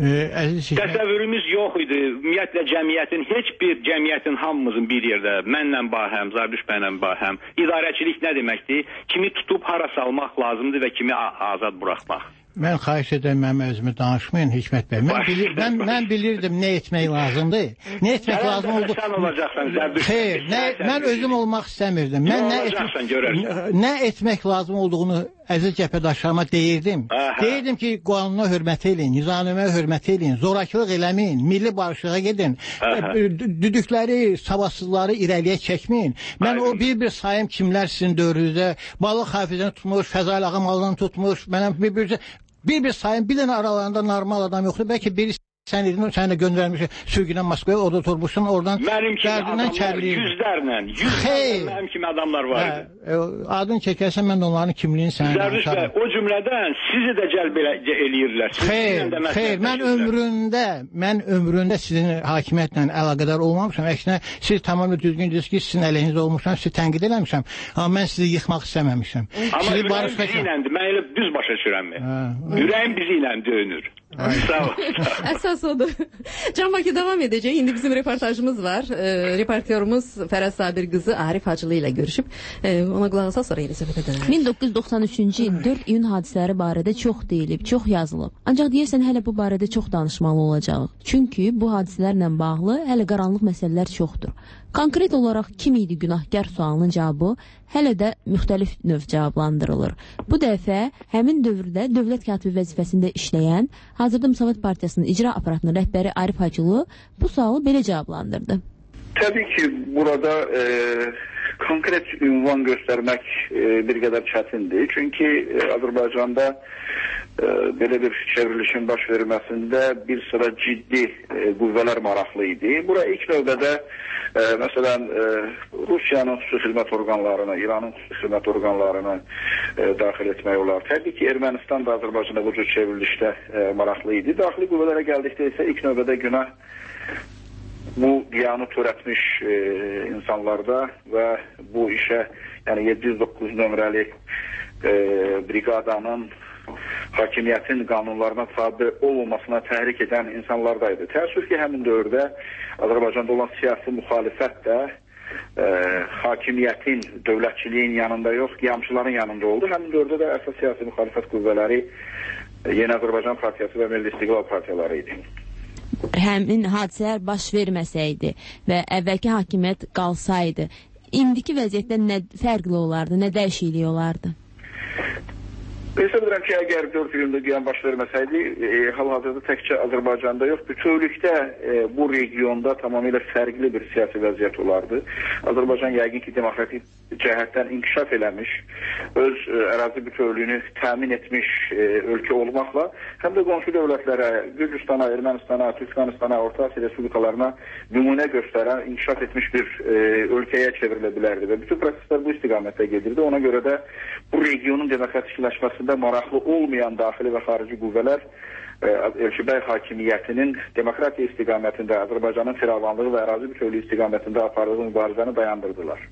Speaker 11: Təsəvvürümüz yox idi. Ümumiyyətlə cəmiyyətin, heç bir cəmiyyətin hamımızın bir yerdə, mənlə bahəm, Zərdüş bəylə bahəm, idarəçilik nə deməkdir? Kimi tutub hara salmaq lazımdır və kimi azad buraxmaq.
Speaker 9: Mən xahiş edirəm, mənim özümü danışmayın, Hikmət bəy. Mən, bilir, mən, mən bilirdim nə etmək lazımdır. Nə etmək lazım oldu?
Speaker 11: Sən olacaqsan, Zərdüş.
Speaker 9: Xeyr, nə, mən özüm olmaq istəmirdim. Mən nə, et, nə etmək lazım olduğunu əziz cəbhədaşlarıma deyirdim. Aha. Deyirdim ki, qanuna hörmət eləyin, nizamnaməyə hörmət eləyin, zorakılıq eləməyin, milli barışlığa gedin, Aha. düdükləri, savadsızları irəliyə çəkməyin. Mən Aynen. o bir-bir sayım kimlər sizin dövrünüzdə balıq hafizəni tutmuş, Fəzail ağa malını tutmuş, mənəm bir-bir bir-bir sayım, bir dənə aralarında normal adam yoxdur, bəlkə biri sən idin, səni göndərmiş sürgünə Moskvaya, orada oturmuşsun, oradan
Speaker 11: mənim kimi adamlar, yüzlərlə, yüzlərlə mənim kimi adamlar var idi.
Speaker 9: Hə, adın çəkərsən, mən onların kimliyini sənə
Speaker 11: Zərdüş bəy, o cümlədən sizi də cəlb eləyirlər.
Speaker 9: Xeyr, xeyr, mən ömründə, mən ömründə sizin hakimiyyətlə əlaqədar olmamışam. Əksinə, siz tamamilə düzgün dediniz ki, sizin əleyhinizdə olmuşam, sizi tənqid eləmişəm. Amma mən sizi yıxmaq istəməmişəm.
Speaker 11: Amma ürəyim bizi iləndir, mən elə düz başa düşürəm. Ürəyim bizi ilən dönür. Sağ ol.
Speaker 5: Əsas odur. Can Bakı davam edəcək. İndi bizim reportajımız var. E, reportyorumuz Fərəz Sabir qızı Arif Hacılı ilə görüşüb. E, ona qulaq asaq sonra yenə söhbət edərik.
Speaker 3: min doqquz yüz doxsan üçüncü il dörd iyun hadisələri barədə çox deyilib, çox yazılıb. Ancaq deyirsən hələ bu barədə çox danışmalı olacağıq. Çünki bu hadisələrlə bağlı hələ qaranlıq məsələlər çoxdur. Konkret olaraq kim idi günahkar sualının cavabı hələ də müxtəlif növ cavablandırılır. Bu dəfə həmin dövrdə dövlət katibi vəzifəsində işləyən, hazırda Müsavat Partiyasının icra aparatının rəhbəri Arif Hacılı bu sualı belə cavablandırdı.
Speaker 22: Təbii ki, burada e, konkret ünvan göstərmək e, bir qədər çətindir. Çünki e, Azərbaycanda e, belə bir çevrilişin baş verməsində bir sıra ciddi e, qüvvələr maraqlı idi. Bura ilk növbədə e, məsələn e, Rusiyanın xüsusi xidmət orqanlarını, İranın xüsusi xidmət orqanlarını e, daxil etmək olar. Təbii ki, Ermənistan da Azərbaycanda bu cür çevrilişdə e, maraqlı idi. Daxili qüvvələrə gəldikdə isə ilk növbədə günah bu qiyamı törətmiş e, insanlarda və bu işə, yəni yeddi yüz doqquz nömrəli e, briqadanın hakimiyyətin qanunlarına tabi olmamasına təhrik edən insanlardaydı. Təəssüf ki, həmin dövrdə Azərbaycanda olan siyasi müxalifət də e, hakimiyyətin, dövlətçiliyin yanında yox, qiyamçıların yanında oldu. Həmin dövrdə də əsas siyasi müxalifət qüvvələri e, Yeni Azərbaycan Partiyası və Milli İstiqlal Partiyaları idi.
Speaker 3: Həmin hadisələr baş verməsəydi və əvvəlki hakimiyyət qalsaydı, indiki vəziyyətdə nə fərqli olardı, nə dəyişiklik olardı?
Speaker 22: Hesab edirəm ki, əgər dörd iyunda qiyam baş verməsəydi, e, hal-hazırda təkcə Azərbaycanda yox, bütövlükdə e, bu regionda tamamilə fərqli bir siyasi vəziyyət olardı. Azərbaycan yəqin ki, demokratik cəhətdən inkişaf eləmiş, öz e, ərazi bütövlüyünü təmin etmiş e, ölkə olmaqla, həm də qonşu dövlətlərə, Gürcüstana, Ermənistana, Türkmenistana, Orta Asiya Respublikalarına nümunə göstərən, inkişaf etmiş bir e, ölkəyə çevrilə bilərdi və bütün proseslər bu istiqamətdə gedirdi. Ona görə də bu regionun demokratikləşməsində maraqlı olmayan daxili və xarici qüvvələr e, Elçibəy hakimiyyətinin demokratiya istiqamətində, Azərbaycanın firavanlığı və ərazi bütövlüyü istiqamətində apardığı mübarizəni dayandırdılar.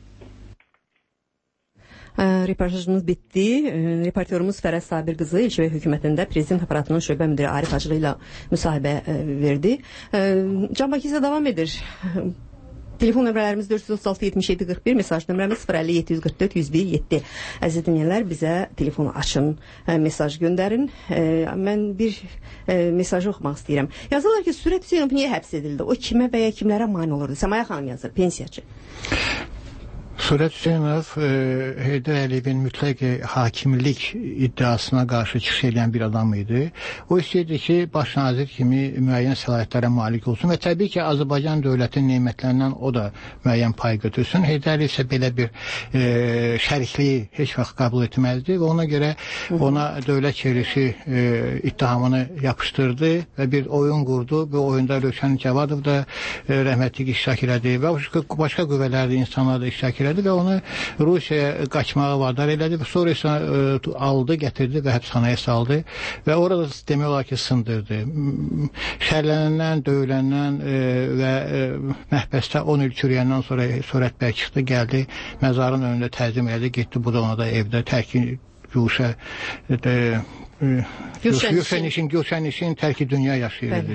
Speaker 5: Reportajımız bitdi. Reportyorumuz Fərəz Sabir qızı Elçibəy hökumətində prezident aparatının şöbə müdiri Arif Hacılı ilə müsahibə verdi. Can Bakı isə davam edir. Telefon nömrələrimiz dörd yüz otuz altı yetmiş yeddi qırx bir, mesaj nömrəmiz sıfır əlli yeddi yüz qırx dörd yüz bir yeddi. Əziz dinləyənlər, bizə telefonu açın, mesaj göndərin. Mən bir mesajı oxumaq istəyirəm. Yazırlar ki, Sürət Hüseynov niyə həbs edildi? O kimə və ya kimlərə mane olurdu? Səmaya xanım yazır, pensiyaçı.
Speaker 9: Surət Hüseynov e, Heydər Əliyevin mütləq hakimlik iddiasına qarşı çıxış edən bir adam idi. O istəyirdi ki, baş nazir kimi müəyyən səlahiyyətlərə malik olsun və təbii ki, Azərbaycan dövlətinin nemətlərindən o da müəyyən pay götürsün. Heydər Əliyev isə belə bir e, şərikliyi heç vaxt qəbul etməzdi və ona görə ona dövlət çevrilişi e, ittihamını yapışdırdı və bir oyun qurdu. Bu oyunda Rövşən Cavadov da e, rəhmətlik iştirak elədi və başqa qüvvələrdə insanlar da iştirak elədi və onu Rusiyaya qaçmağa vadar elədi və sonra isə e, aldı, gətirdi və həbsxanaya saldı və orada demək olar ki, sındırdı. Şərlənəndən, döyüləndən e, və e, məhbəsdə on il çürüyəndən sonra Surət bəy çıxdı, gəldi, məzarın önündə təzim elədi, getdi, bu da ona da evdə tərki Gülşə Gülşənişin Gülşənişin tərki dünya yaşayırdı.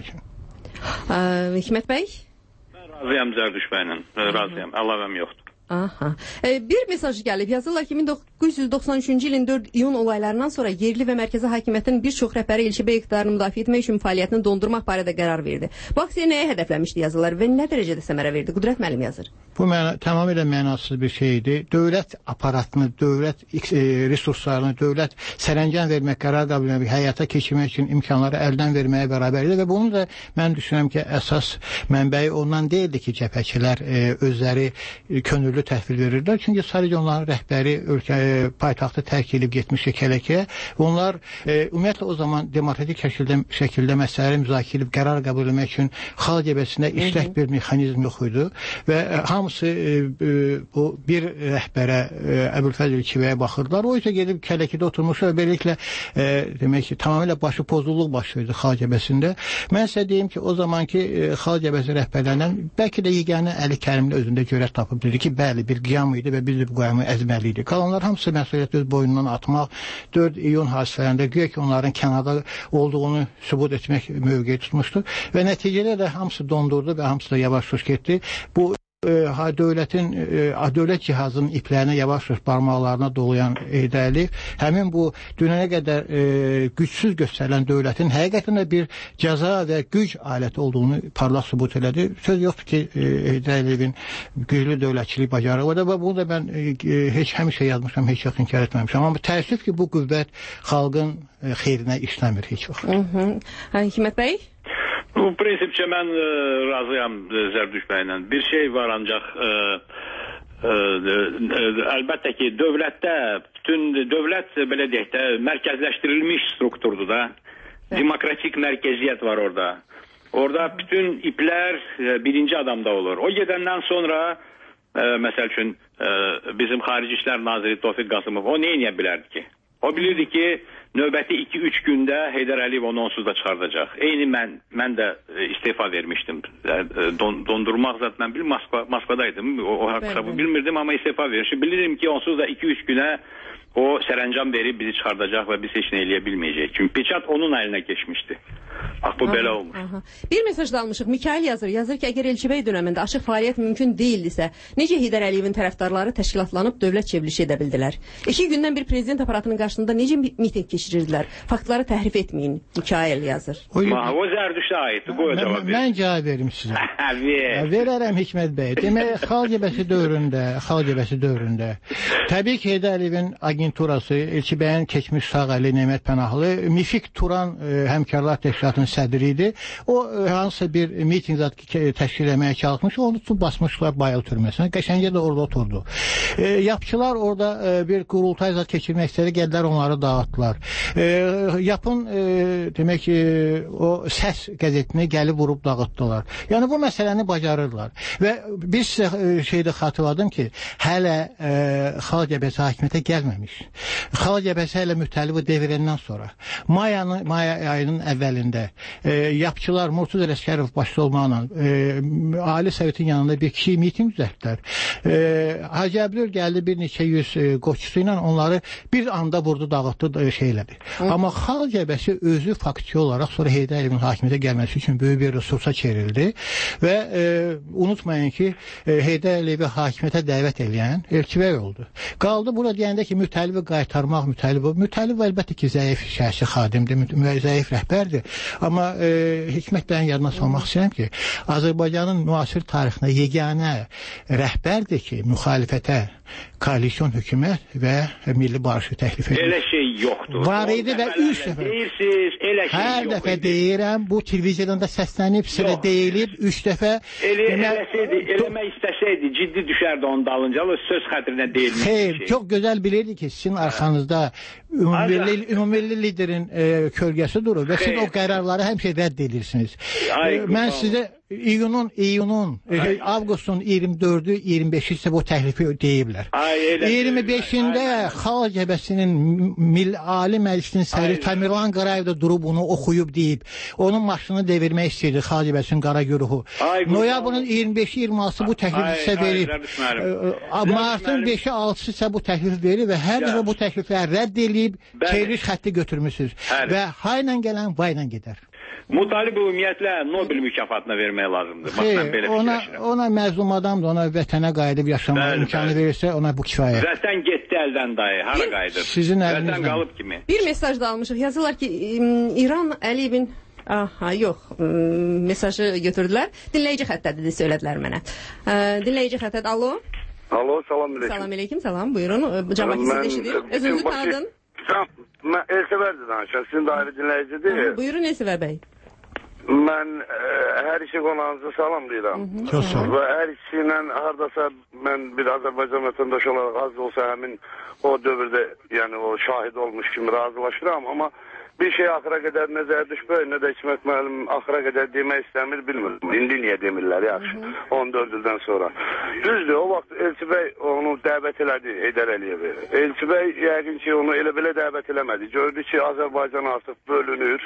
Speaker 5: Hikmət bəy?
Speaker 11: Mən razıyam Zərdüş bəylə, razıyam, əlavəm yoxdur.
Speaker 5: Aha. E, bir mesaj gəlib. Yazırlar ki, min doqquz yüz doxsan üçüncü ilin dörd iyun olaylarından sonra yerli və mərkəzi hakimiyyətin bir çox rəhbəri Elçi bəy iqtidarını müdafiə etmək üçün fəaliyyətini dondurmaq barədə qərar verdi. Bu aksiya nəyə hədəfləmişdi yazırlar və nə dərəcədə səmərə verdi? Qudrət müəllim yazır.
Speaker 9: Bu məna, tamamilə mənasız bir şeydir. Dövlət aparatını, dövlət e, resurslarını, dövlət sərəncam vermək, qərar qəbul etmək, həyata keçirmək üçün imkanları əldən verməyə bərabərdir və bunu da mən düşünürəm ki, əsas mənbəyi ondan deyildi ki, cəbhəçilər e, özləri e, könüllü təhvil verirlər. Çünki sadəcə onların rəhbəri ölkə e, paytaxtı tərk edib getmişdi Kələkəyə. Onlar e, ümumiyyətlə o zaman demokratik şəkildə şəkildə məsələləri müzakirə edib qərar qəbul etmək üçün xalq cəbhəsində işlək bir mexanizm yox idi və e, hamısı e, e, bu bir rəhbərə e, Əbülfəzl İlkibəyə baxırdılar. O isə gedib Kələkədə oturmuş və beləliklə e, demək ki, tamamilə başı pozulluq başlayırdı xalq cəbhəsində. Mən sizə deyim ki, o zamanki e, xalq cəbhəsi rəhbərlərindən bəlkə də yeganə Əli Kərimli özündə cürət tapıb dedi ki, bəli, bir qiyam idi və biz də bu qiyamı əzməliydik. Qalanlar hamısı məsuliyyəti öz boynundan atmaq, dörd iyun hadisələrində güya ki, onların kənarda olduğunu sübut etmək mövqeyi tutmuşdu və nəticədə də hamısı dondurdu və hamısı da yavaş-yavaş getdi. Bu e, dövlətin, e, dövlət cihazının iplərinə yavaş-yavaş barmaqlarına dolayan Heydər Əliyev həmin bu dünənə qədər e, gücsüz göstərilən dövlətin həqiqətən də bir cəza və güc aləti olduğunu parlaq sübut elədi. Söz yoxdur ki, e, Heydər Əliyevin güclü dövlətçilik bacarığı var və bunu da mən e, heç həmişə yazmışam, heç vaxt inkar etməmişəm. Amma təəssüf ki, bu qüvvət xalqın e, xeyrinə işləmir heç vaxt.
Speaker 5: Hikmət bəy?
Speaker 11: Bu prinsipçə mən e, razıyam Zərdüş bəylə. Bir şey var ancaq e, e, e, əlbəttə ki, dövlətdə bütün dövlət belə deyək də mərkəzləşdirilmiş strukturdur da. Demokratik mərkəziyyət var orada. Orada bütün iplər e, birinci adamda olur. O gedəndən sonra e, məsəl üçün e, bizim Xarici İşlər Naziri Tofiq Qasımov o nə edə bilərdi ki? O bilirdi ki, növbəti iki üç gündə Heydər Əliyev onu onsuz da çıxardacaq. Eyni mən, mən də istifa vermişdim. Don, dondurmaq zaten mən bil, Moskva, Moskvadaydım. O, o hesabı bilmirdim ama istifa vermişdim. Bilirdim ki, onsuz da iki üç günə o sərəncam verib bizi çıxardacaq və biz heç nə eləyə bilməyəcək. Çünki peçat onun əlinə keçmişdi. Bax, bu aha, belə olmuş. Aha.
Speaker 5: Bir mesaj da almışıq. Mikail yazır. Yazır ki, əgər Elçi bəy dönəmində açıq fəaliyyət mümkün deyildisə, necə Heydər Əliyevin tərəfdarları təşkilatlanıb dövlət çevrilişi edə bildilər? İki gündən bir prezident aparatının qarşısında necə miting keçirirdilər? Faktları təhrif etməyin. Mikail yazır.
Speaker 11: O, o Zərdüşə aiddir. Qoy cavab verin.
Speaker 9: Mən cavab verim sizə. Ver. Verərəm Hikmət bəy. Demək, xalq cəbhəsi dövründə, xalq cəbhəsi dövründə təbii ki, Heydər Əliyevin agenturası, Elçi bəyin keçmiş sağ əli Nemət Pənahlı, Mifik Turan e, həmkarlar təşkilatının sədri idi. O e, hansısa bir miting təşkil etməyə çalışmış, onu tutub basmışlar Bayıl türməsinə. Qəşəngə də orada oturdu. E, yapçılar orada e, bir qurultay zat keçirmək istədi, gəldilər onları dağıtdılar. E, yapın e, demək ki, o Səs qəzetini gəlib vurub dağıtdılar. Yəni bu məsələni bacarırlar. Və biz sizə e, şeydə xatırladım ki, hələ e, xalq cəbhəsi hakimiyyətə gəlməmiş. Xalq cəbhəsi hələ mütəlif devrəndən sonra Mayanın, Maya ayının əvvəlində e, yapçılar Murtuz Ələskərov başda olmaqla e, Ali Sovetin yanında bir kişi miting düzəltdilər. E, Hacı Əbdül gəldi bir neçə yüz e, qoçusu ilə onları bir anda vurdu, dağıtdı, e, şeylədi. Hı. Amma xalq cəbhəsi özü faktiki olaraq sonra Heydər Əliyevin hakimiyyətə gəlməsi üçün böyük bir resursa çevrildi və e, unutmayın ki, e, Heydər Əliyevi hakimiyyətə dəvət edən Elçi bəy oldu. Qaldı burada deyəndə ki, mütəlif mütəllibi qaytarmaq, mütəllib, mütəllib əlbəttə ki, zəif şəxsi xadimdir, mü zəif rəhbərdir. Amma e, Hikmət bəyin yadına salmaq istəyirəm ki, Azərbaycanın müasir tarixində yeganə rəhbərdir ki, müxalifətə koalisyon hökumət və milli barışı təklif edir.
Speaker 4: Elə şey yoxdur.
Speaker 9: Var idi və üç dəfə.
Speaker 4: Deyirsiniz, elə şey
Speaker 9: Hər
Speaker 4: yox
Speaker 9: dəfə
Speaker 4: idi.
Speaker 9: deyirəm, bu televiziyada səslənib, sizə deyilib, üç dəfə.
Speaker 4: Elə, eləsəydi, eləmək istəsəydi, ciddi düşərdi onun dalınca, o söz xətrinə deyilmiş
Speaker 9: Xeyr,
Speaker 4: şey.
Speaker 9: çox gözəl bilirdi ki, sizin arxanızda ümumilli, ümumilli liderin e, kölgəsi durur və siz o qərarları həmişə rədd edirsiniz.
Speaker 4: Ay,
Speaker 9: E, mən sizə iyunun, iyunun, e, avqustun iyirmi dördü, iyirmi beşi isə bu təklifi deyiblər.
Speaker 4: Ay, elə
Speaker 9: iyirmi beşində Xalq Cəbhəsinin Milli Ali Məclisinin sədri Tamerlan Qarayev də durub bunu oxuyub deyib. Onun maşını devirmək istəyirdi Xalq Cəbhəsinin qara güruhu. Noyabrın iyirmi beşi iyirmi altısı bu təklif isə verib. Martın beşi altısı isə bu təklif verib və hər dəfə bu təklifləri rədd edib, çevriliş xətti götürmüsünüz. Və hayla gələn vayla gedər.
Speaker 4: Mutalib ümumiyyətlə Nobel mükafatına vermək lazımdır. Bax, mən belə
Speaker 9: ona,
Speaker 4: fikirləşirəm.
Speaker 9: ona məzlum adamdır, ona vətənə qayıdıb yaşamaq
Speaker 4: Bəli,
Speaker 9: imkanı
Speaker 4: bəli.
Speaker 9: verirsə, ona bu kifayət.
Speaker 4: Vətən getdi əldən dayı, hara qayıdır?
Speaker 9: Sizin
Speaker 4: Vətən
Speaker 9: əlinizdən.
Speaker 4: qalıb kimi.
Speaker 5: Bir mesaj da almışıq. Yazırlar ki, İran Əliyevin Aha, yox, mesajı götürdülər. Dinləyici xəttədir, söylədilər mənə. Dinləyici xəttədir, alo.
Speaker 7: Alo, salam aleyküm.
Speaker 5: Salam aleyküm, salam, buyurun. Cəmaat sizi eşidir. Özünüzü tanıdın.
Speaker 7: Mən Elsəvərdir danışan, sizin dairi dinləyicidir.
Speaker 5: Buyurun Elsəvər bəy.
Speaker 7: Mən ə, hər işi qonağınızı salamlayıram.
Speaker 9: Çox sağ olun.
Speaker 7: Və hər ikisi ilə hardasa mən bir Azərbaycan vətəndaşı olaraq az da olsa həmin o dövrdə, yəni o şahid olmuş kimi razılaşıram, amma bir şey axıra qədər nə Zərdüş bəy, nə də Hikmət müəllim axıra qədər demək istəmir, bilmirəm. İndi niyə demirlər, yaxşı, on dörd ildən sonra. Düzdür, o vaxt Elçi bəy onu dəvət elədi, Heydər Əliyevi. Elçi bəy yəqin ki, onu elə belə dəvət eləmədi. Gördü ki, Azərbaycan artıq bölünür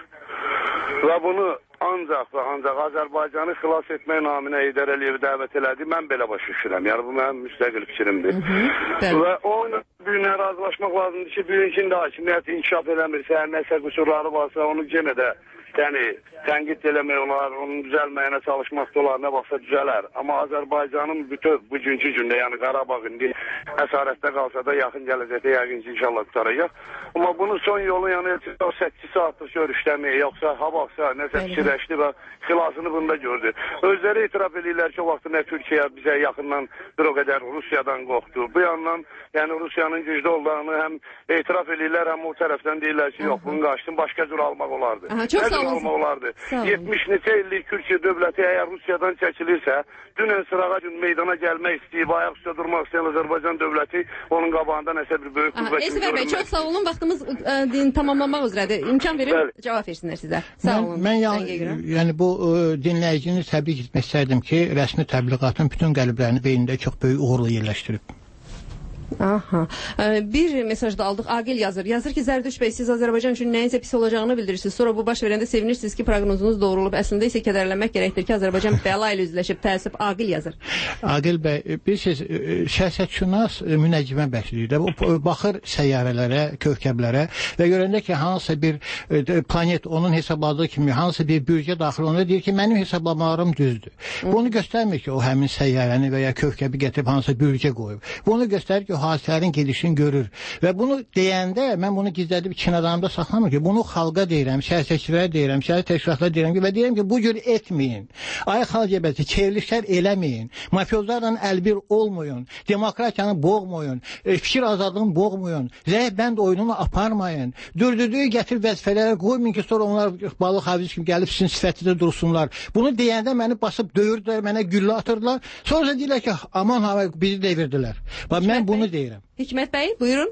Speaker 7: və bunu ancaq və ancaq Azərbaycanı xilas etmək naminə Heydər Əliyevi dəvət elədi. Mən belə başa düşürəm. Yəni, bu mənim müstəqil fikrimdir. Və onunla bir-birinə razılaşmaq lazımdır ki, birincində hakimiyyət inkişaf eləmirsə, hər nəsə qüsurları varsa, onu yenə də yəni, tənqid eləmək olar, onun düzəlməyinə çalışmaq da olar, nə vaxtsa düzələr. Amma Azərbaycanın bütün bugünkü gündə, yəni Qarabağ indi əsarətdə qalsa da yaxın gələcəkdə yəqin ki, inşallah qutaracaq. Amma bunun son yolu, yəni səkkiz saatlıq görüşləmi, yoxsa ha vaxtsa nəsə fikirləşdi və xilasını bunda gördü. Özləri etiraf edirlər ki, o vaxt nə Türkiyə bizə yaxından bir o qədər Rusiyadan qorxdu. Bu yandan, yəni Rusiyanın güclü olduğunu həm etiraf edirlər, həm o tərəfdən deyirlər ki, yox, bunu qaçdım, başqa cür almaq olardı.
Speaker 5: Aha, çox sağ olun.
Speaker 7: Almaq olardı. yetmiş neçə illik Türkiyə dövləti əgər Rusiyadan çəkilirsə, dünən sırağa gün meydana gəlmək istəyib, ayaq üstə durmaq istəyən Azərbaycan dövləti onun qabağında nəsə bir böyük qüvvət kimi
Speaker 5: Elsəvər bəy,
Speaker 7: görünmək.
Speaker 5: çox sağ olun. Vaxtımız ə, din, tamamlanmaq üzrədir. İmkan verin,
Speaker 7: Bəli.
Speaker 5: cavab versinlər sizə. Sağ olun.
Speaker 9: Mən, mən yəni bu ə, dinləyicini təbrik etmək istərdim ki, rəsmi təbliğatın bütün qəlblərini beynində çox böyük uğurla yerləşdirib.
Speaker 5: Aha. Bir mesaj da aldıq. Agil yazır. Yazır ki, Zərdüş bəy, siz Azərbaycan üçün nəyinsə pis olacağını bildirirsiniz. Sonra bu baş verəndə sevinirsiniz ki, proqnozunuz doğrulub. Əslində isə kədərlənmək gərəkdir ki, Azərbaycan bəla ilə üzləşib. Təəssüf. Agil yazır.
Speaker 9: Agil bəy, bir siz siyasətşünas münəccimə bəşləyir də. Bu baxır səyyarələrə, kövkəblərə və görəndə ki, hansısa bir planet onun hesabladığı kimi hansısa bir bürcə daxil ona deyir ki, mənim hesablamalarım düzdür. Bunu göstərmir ki, o həmin səyyarəni və ya kövkəbi gətirib hansısa bürcə qoyub. Bunu göstərir ki, hadisələrin gedişini görür. Və bunu deyəndə mən bunu gizlədib Çin adamda saxlamır ki, bunu xalqa deyirəm, siyasətçilərə deyirəm, siyasi təşkilatlara deyirəm ki, və deyirəm ki, bu cür etməyin. Ay xalq cəbhəsi, çevrilişlər eləməyin. Mafiyozlarla əlbir olmayın. Demokratiyanı boğmayın. Fikir azadlığını boğmayın. Zəifbənd oyununu aparmayın. Dürdüdüyü gətir vəzifələrə qoymayın ki, sonra onlar balıq haviz kimi gəlib sizin sifətinizdə dursunlar. Bunu deyəndə məni basıb döyürdülər, mənə güllə atırdılar. Sonra deyirlər ki, aman hava bizi devirdilər. Bax, mən bunu deyirəm.
Speaker 5: Hikmət bəy, buyurun.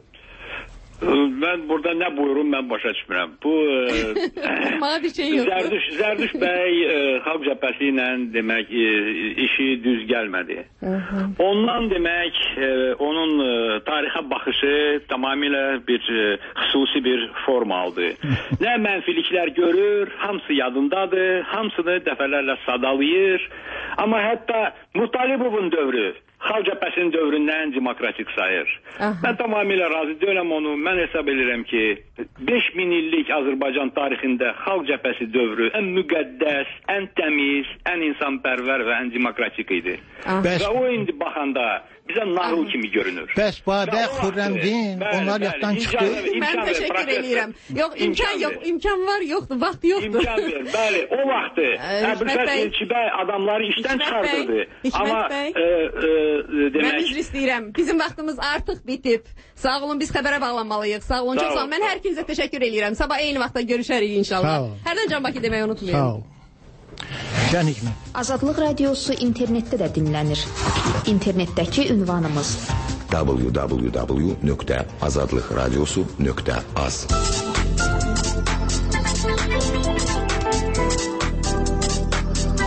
Speaker 4: Mən burada nə buyurum, mən başa düşmürəm. Bu
Speaker 5: Bana bir şey yoxdur.
Speaker 4: Zərdüş, Zərdüş bəy e, Xalq Cəbhəsi ilə demək e, işi düz gəlmədi. Ondan demək e, onun e, tarixə baxışı tamamilə bir e, xüsusi bir forma aldı. Nə mənfiliklər görür, hamısı yadındadır, hamısını dəfələrlə sadalayır. Amma hətta Mutalibovun dövrü Xalq Cəbhəsinin dövründən demokratik sayır. Aha. Mən tamamilə razı deyiləm onu. Mən hesab edirəm ki, beş min illik Azərbaycan tarixində Xalq Cəbhəsi dövrü ən müqəddəs, ən təmiz, ən insanpərvər və ən demokratik idi. Aha. Və o indi baxanda bizə nağıl kimi görünür.
Speaker 9: Bəs Babək, Xürrəmdin, onlar yaddan çıxdı.
Speaker 5: Mən təşəkkür edirəm. Yox, imkan yox, imkan var, yoxdur, vaxt yoxdur.
Speaker 4: İmkan ver, bəli, o vaxtı Əbülfət Elçi bəy adamları işdən çıxardırdı. Amma
Speaker 5: mən üzr istəyirəm. Bizim vaxtımız artıq bitib. Sağ olun, biz xəbərə bağlanmalıyıq. Sağ olun, çox sağ olun. Mən hər ikinizə təşəkkür edirəm. Sabah eyni vaxtda görüşərik inşallah. Hərdən Can Bakı deməyi unutmayın.
Speaker 9: Sağ ol. Can Hikmət.
Speaker 1: Azadlıq radiosu internetdə də dinlənir. İnternetdəki ünvanımız
Speaker 8: w w w nöqtə azadlıqradiosu nöqtə az.